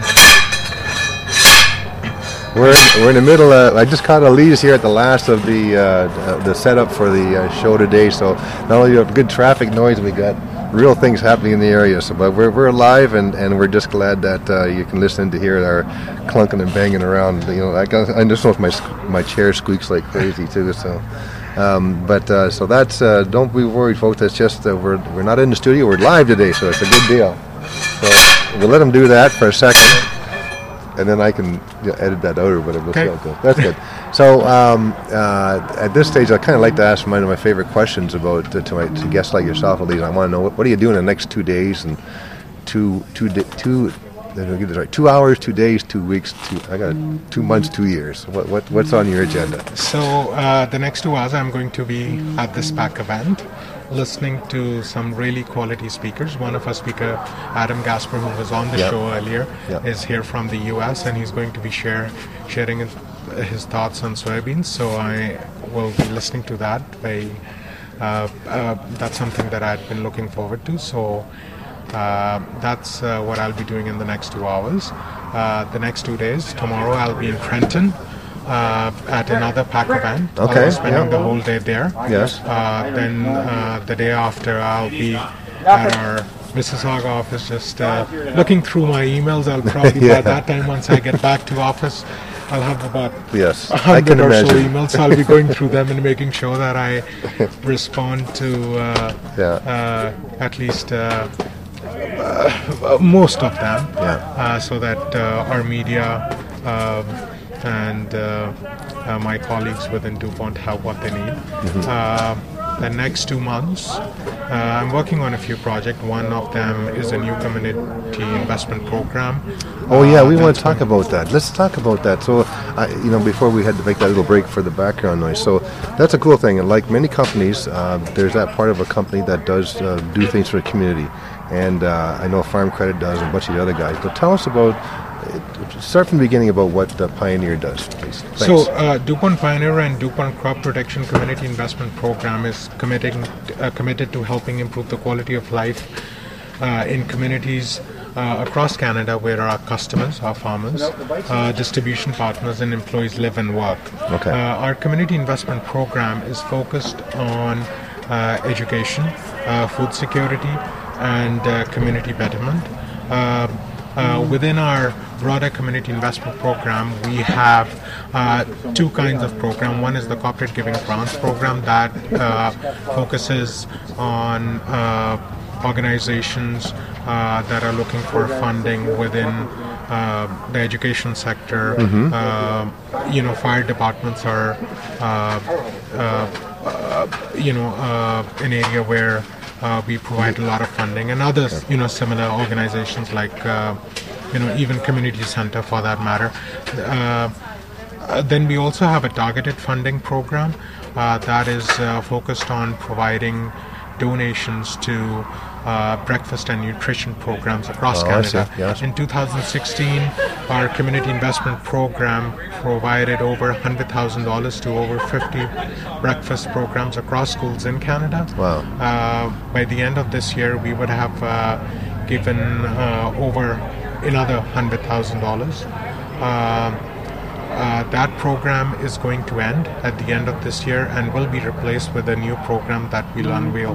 We're in, we're in the middle. Of, I just caught Elise here at the last of the uh, uh, the setup for the uh, show today. So not only do we have good traffic noise, we got real things happening in the area. So, but we're we're live, and, and we're just glad that uh, you can listen to hear our clunking and banging around. You know, I, got, I just know my sq- my chair squeaks like crazy too. So, um, but uh, so that's uh, don't be worried, folks. That's just uh, we're we're not in the studio. We're live today, so it's a good deal. So we'll let them do that for a second. And then I can you know, edit that out or whatever. Okay. We'll see how it goes. That's good. So um, uh, at this stage, I kind of like to ask one of my favorite questions about uh, to my to guests like yourself, Elise. I want to know what, what are you doing in the next two days and two two di- two. Let me get this right. Two hours, two days, two weeks. Two. I got two months, two years. What what what's on your agenda? So uh, the next two hours, I'm going to be at this PAC event, listening to some really quality speakers. One of our speaker, Adam Gasper, who was on the Yeah. show earlier, Yeah. is here from the U S, and he's going to be share, sharing his, his thoughts on soybeans. So I will be listening to that. Very, uh, uh, that's something that I've been looking forward to. So uh, that's uh, what I'll be doing in the next two hours. Uh, the next two days, tomorrow I'll be in Trenton uh, at another PAC event. I'll Okay, be spending yeah. the whole day there. Yes. Uh, then uh, the day after, I'll be at our Mississauga office, just uh, looking through my emails. I'll probably Yeah. by that time, once I get back to office, I'll have about Yes, a I can hundred or so imagine. emails. So I'll be going through them and making sure that I respond to uh, Yeah. uh, at least uh, uh, most of them, Yeah. uh, so that uh, our media um, and uh, uh, my colleagues within DuPont have what they need. Mhm. Uh, the next two months, uh, I'm working on a few projects. One of them is a new community investment program. Oh yeah, Uh, we want that's to talk about that. Let's talk about that. So, I, you know, before we had to make that little break for the background noise. So that's a cool thing. And like many companies, uh, there's that part of a company that does uh, do things for the community. And uh, I know Farm Credit does and a bunch of the other guys. But tell us about. Start from the beginning about what the Pioneer does, please. Thanks. So, uh, DuPont Pioneer and DuPont Crop Protection Community Investment Program is committing, uh, committed to helping improve the quality of life uh, in communities uh, across Canada where our customers, our farmers, uh, distribution partners, and employees live and work. Okay. Uh, our community investment program is focused on uh, education, uh, food security, and uh, community betterment. Uh, Uh, within our broader community investment program, we have uh, two kinds of program. One is the corporate giving grants program that uh, focuses on uh, organizations uh, that are looking for funding within uh, the education sector. Mhm. Uh, you know, fire departments are, uh, uh, uh, you know, uh, an area where uh, we provide a lot of funding, and others, you know, similar organizations like, uh, you know, even Community Center for that matter. Uh, uh, then we also have a targeted funding program uh, that is uh, focused on providing donations to uh, breakfast and nutrition programs across Oh, I Canada. see. Yes. In two thousand sixteen, our community investment program provided over one hundred thousand dollars to over fifty breakfast programs across schools in Canada. Wow. Uh, by the end of this year, we would have uh, given uh, over another one hundred thousand dollars. Uh, Uh, that program is going to end at the end of this year and will be replaced with a new program that we'll unveil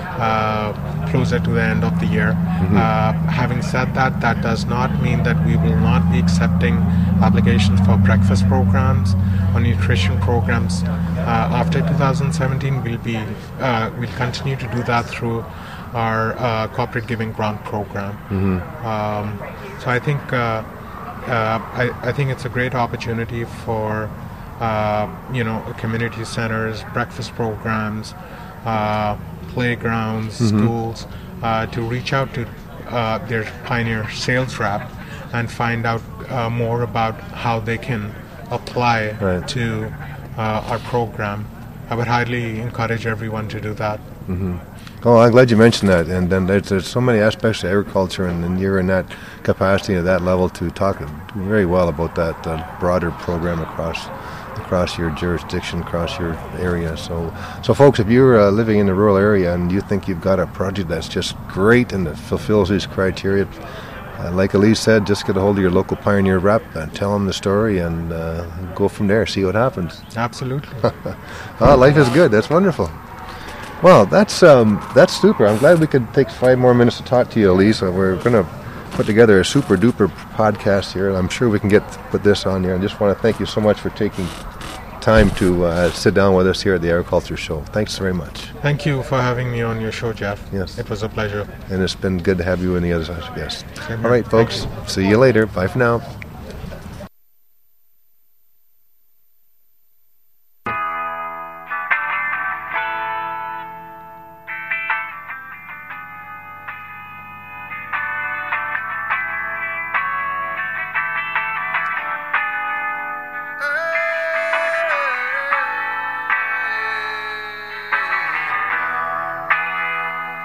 uh, closer to the end of the year. Mhm. Uh, having said that, that does not mean that we will not be accepting applications for breakfast programs or nutrition programs. Uh, after two thousand seventeen, we'll be uh, we'll continue to do that through our uh, corporate giving grant program. Mhm. Um, so I think. Uh, Uh, I, I think it's a great opportunity for uh, you know community centers, breakfast programs, uh, playgrounds, Mhm. schools uh, to reach out to uh, their Pioneer sales rep and find out uh, more about how they can apply Right. to uh, our program. I would highly encourage everyone to do that. Hmm. Oh, I'm glad you mentioned that. And then there's, there's so many aspects to agriculture, and, and you're in that capacity at that level to talk very well about that uh, broader program across across your jurisdiction, across your area. So, so folks, if you're uh, living in a rural area and you think you've got a project that's just great and that fulfills these criteria, uh, like Elise said, just get a hold of your local Pioneer rep and tell them the story and uh, go from there, see what happens. Absolutely. Oh, life is good. That's wonderful. Well, that's um, that's super. I'm glad we could take five more minutes to talk to you, Elise. We're going to put together a super duper podcast here. I'm sure we can get put this on there. I just want to thank you so much for taking time to uh, sit down with us here at the Agriculture Show. Thanks very much. Thank you for having me on your show, Jeff. Yes. It was a pleasure. And it's been good to have you and the others as guests. Same All right, here. folks. Thank See you later. Bye for now.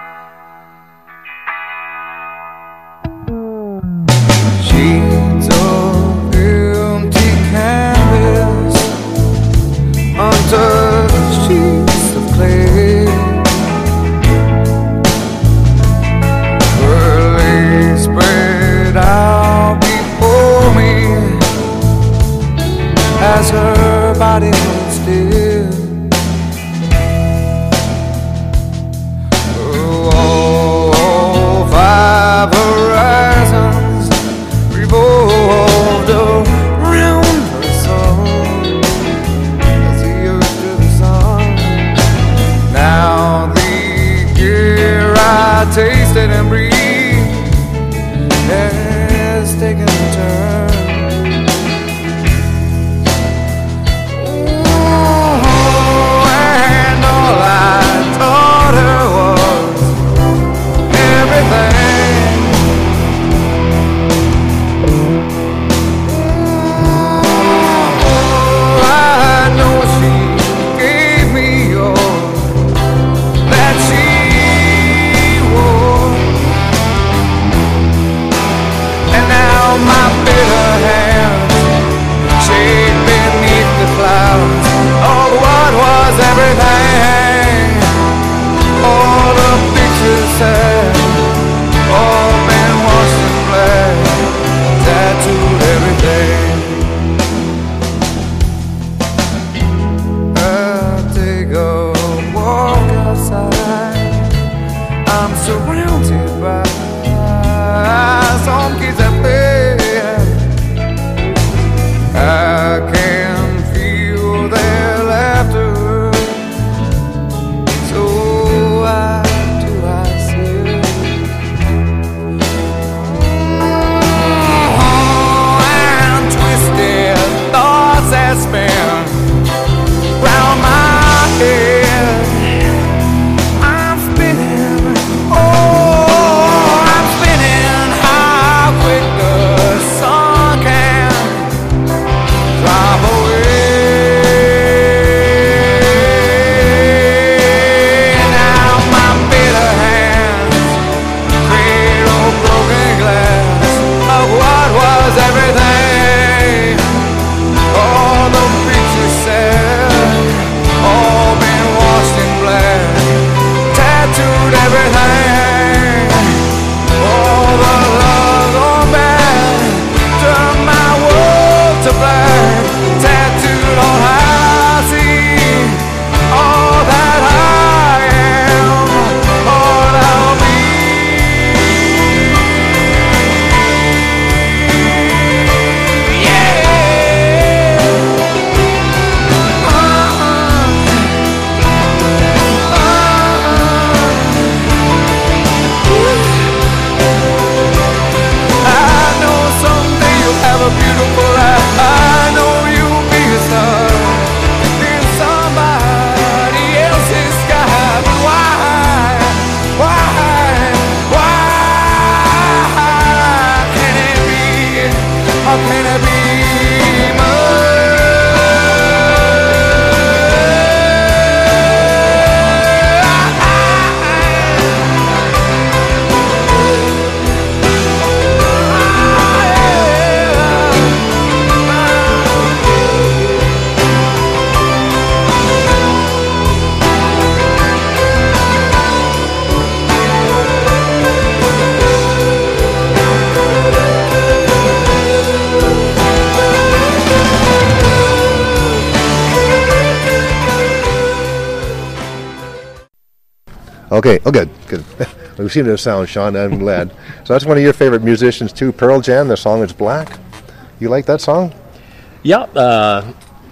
She told Okay. Oh, good. Good. We've seen the sound, Sean. I'm glad. So that's one of your favorite musicians too, Pearl Jam. The song is Black. You like that song? Yeah. Uh,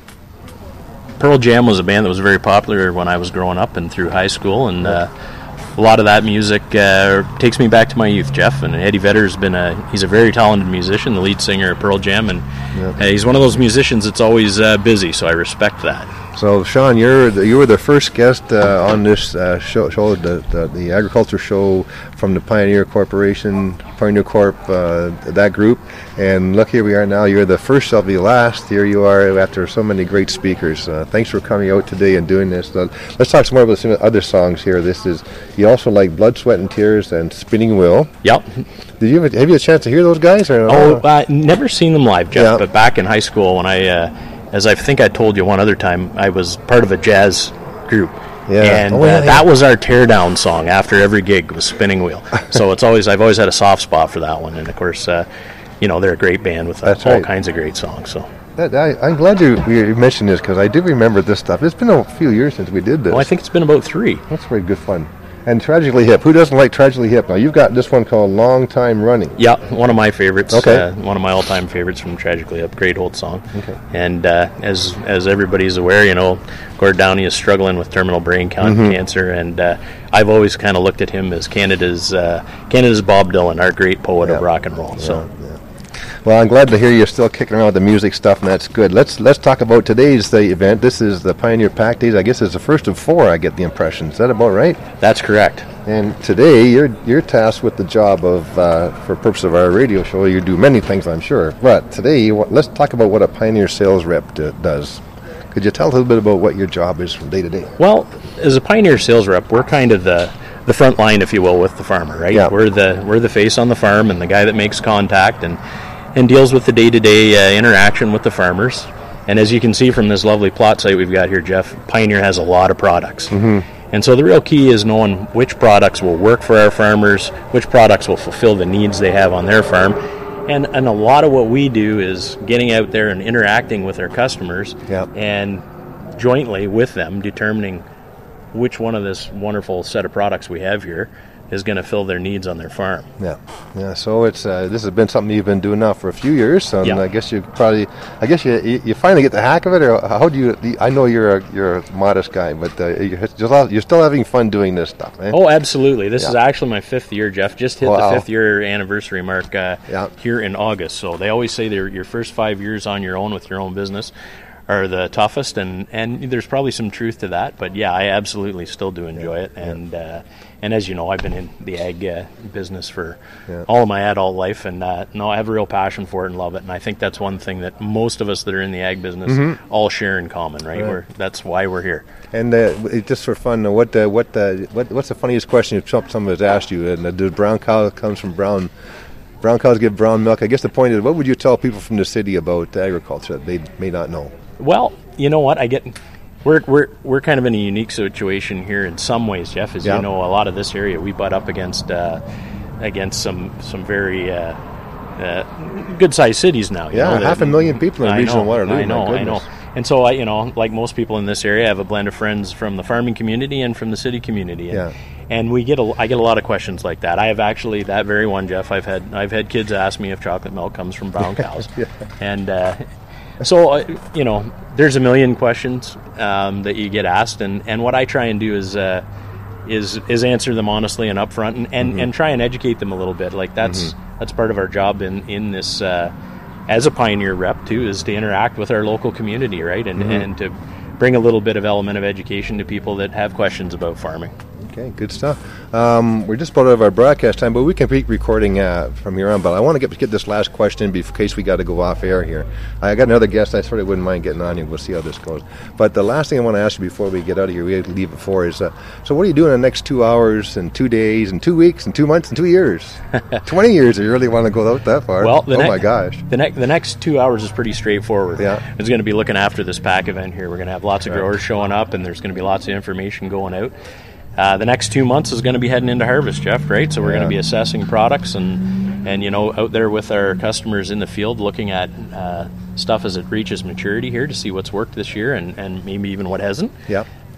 Pearl Jam was a band that was very popular when I was growing up and through high school, and uh, a lot of that music uh, takes me back to my youth, Jeff. And Eddie Vedder's been a he's a very talented musician, the lead singer of Pearl Jam, and Yeah. uh, he's one of those musicians that's always uh, busy. So I respect that. So, Sean, you're the, you were the first guest uh, on this uh, show, show the, the the agriculture show from the Pioneer Corporation, Pioneer Corp, uh, that group. And look, here we are now. You're the first of the last. Here you are after so many great speakers. Uh, thanks for coming out today and doing this. Uh, let's talk some more about some other songs here. This is you also like Blood, Sweat, and Tears and Spinning Wheel. Yep. Did you have you had a chance to hear those guys? Or Oh, uh, never seen them live, Jeff. But back in high school, when I, uh, as I think I told you one other time, I was part of a jazz group. Yeah. And Oh, yeah, uh, yeah. that was our teardown song after every gig was Spinning Wheel. So it's always I've always had a soft spot for that one. And of course, uh, you know, they're a great band with uh, That's all right. kinds of great songs. So That, I, I'm glad you, you mentioned this because I do remember this stuff. It's been a few years since we did this. well, I think it's been about three. That's very good fun. And Tragically Hip. Who doesn't like Tragically Hip? Now, you've got this one called Long Time Running. Yeah, one of my favorites. Okay. Uh, one of my all-time favorites from Tragically Hip. Great old song. Okay. And uh, as as everybody's aware, you know, Gord Downey is struggling with terminal brain can- Mhm. cancer, and uh, I've always kind of looked at him as Canada's uh, Canada's Bob Dylan, our great poet of rock and roll. So. Well, I'm glad to hear you're still kicking around with the music stuff, and that's good. Let's let's talk about today's the event. This is the Pioneer Pack Days. I guess it's the first of four. I get the impression. Is that about right? That's correct. And today you're you're tasked with the job of, uh, for purpose of our radio show, you do many things, I'm sure. But today, you want, let's talk about what a Pioneer sales rep d- does. Could you tell us a little bit about what your job is from day to day? Well, as a Pioneer sales rep, we're kind of the the front line, if you will, with the farmer, right? Yeah. We're the we're the face on the farm and the guy that makes contact and and deals with the day-to-day uh, interaction with the farmers. And as you can see from this lovely plot site we've got here, Jeff, Pioneer has a lot of products. Mm-hmm. And so the real key is knowing which products will work for our farmers, which products will fulfill the needs they have on their farm. And and a lot of what we do is getting out there and interacting with our customers and jointly with them determining which one of this wonderful set of products we have here is going to fill their needs on their farm. Yeah, yeah. So it's uh, this has been something you've been doing now for a few years, and Yeah. I guess you probably, I guess you, you you finally get the hack of it, or how do you? I know you're a, you're a modest guy, but uh, you're, still, you're still having fun doing this stuff, eh? Oh, absolutely. This Yeah. is actually my fifth year, Jeff. Just hit Wow. the fifth year anniversary mark uh, here in August. So they always say they're, your first five years on your own with your own business are the toughest, and, and there's probably some truth to that. But yeah, I absolutely still do enjoy it. And uh, and as you know, I've been in the ag uh, business for Yeah. all of my adult life, and uh, no, I have a real passion for it and love it. And I think that's one thing that most of us that are in the ag business Mhm. all share in common, right? Right. We're, that's why we're here. And uh, it- just for fun, uh, what uh, what uh, what what's the funniest question if some- someone has asked you? And uh, does brown cow comes from brown? Brown cows give brown milk. I guess the point is, what would you tell people from the city about agriculture that they may not know? Well, you know what? I get we're we're we're kind of in a unique situation here in some ways, Jeff. As Yeah. you know, a lot of this area we butt up against uh, against some some very uh, uh, good-sized cities now. You Yeah, know, that- half a million people in I regional know, Waterloo, I my know, I know. goodness. And so I, you know, like most people in this area, I have a blend of friends from the farming community and from the city community. And, Yeah. and we get a, I get a lot of questions like that. I have actually that very one, Jeff. I've had I've had kids ask me if chocolate milk comes from brown cows, Yeah. and uh, so uh, you know, there's a million questions um, that you get asked, and, and what I try and do is uh, is is answer them honestly and upfront, and, and, Mhm. and try and educate them a little bit. Like that's Mhm. that's part of our job in in this. Uh, as a Pioneer rep too, is to interact with our local community, right, and Mhm. and to bring a little bit of element of education to people that have questions about farming. Okay, good stuff. Um, we're just about out of our broadcast time, but we can keep recording uh, from here on. But I want to get get this last question in case we got to go off air here. I got another guest. I sort of wouldn't mind getting on here. We'll see how this goes. But the last thing I want to ask you before we get out of here, we have to leave it for, is uh, so what are you doing in the next two hours and two days and two weeks and two months and two years? Twenty years, if you really want to go out that far. Well, the oh ne- my gosh. The next the next two hours is pretty straightforward. Yeah. It's going to be looking after this pack event here. We're going to have lots of Right. growers showing up, and there's going to be lots of information going out. Uh, the next two months is going to be heading into harvest, Jeff, right? So we're Yeah. going to be assessing products and, and, you know, out there with our customers in the field looking at uh, stuff as it reaches maturity here to see what's worked this year and, and maybe even what hasn't. Yep.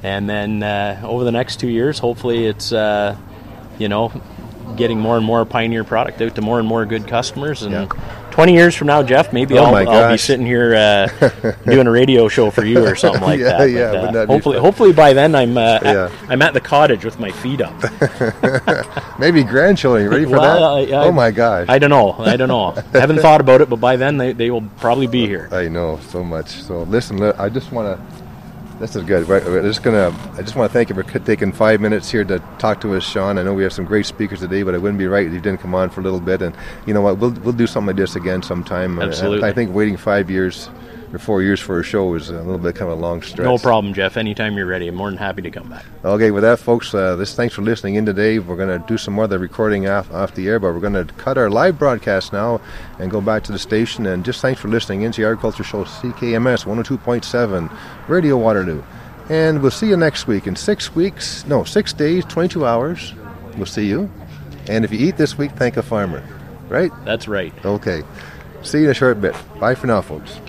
And then uh, over the next two years, hopefully it's, uh, you know, getting more and more Pioneer product out to more and more good customers. And Yeah. twenty years from now, Jeff, maybe Oh I'll, my I'll be gosh. sitting here uh, doing a radio show for you or something like Yeah, that. yeah, But, uh, wouldn't that be hopefully, fun? hopefully by then I'm uh, Yeah. at, I'm at the cottage with my feet up. Maybe grandchildren. You ready for Well, that? I- I- oh my gosh. I don't know. I don't know. I haven't thought about it, but by then they, they will probably be here. I know so much. So listen, li- I just want to. This is good. Right, we're just gonna. I just want to thank you for c- taking five minutes here to talk to us, Sean. I know we have some great speakers today, but it wouldn't be right if you didn't come on for a little bit. And you know what? We'll we'll do something like this again sometime. And Absolutely. I, I think waiting five years or four years for a show is a little bit kind of a long stretch. No problem, Jeff. Anytime you're ready, I'm more than happy to come back. Okay, with that, folks, uh, this thanks for listening in today. We're going to do some more of the recording off, off the air, but we're going to cut our live broadcast now and go back to the station. And just thanks for listening in to the Agriculture Show, C K M S one oh two point seven, Radio Waterloo. And we'll see you next week. In six weeks, no, six days, twenty-two hours, we'll see you. And if you eat this week, thank a farmer. Right? That's right. Okay. See you in a short bit. Bye for now, folks.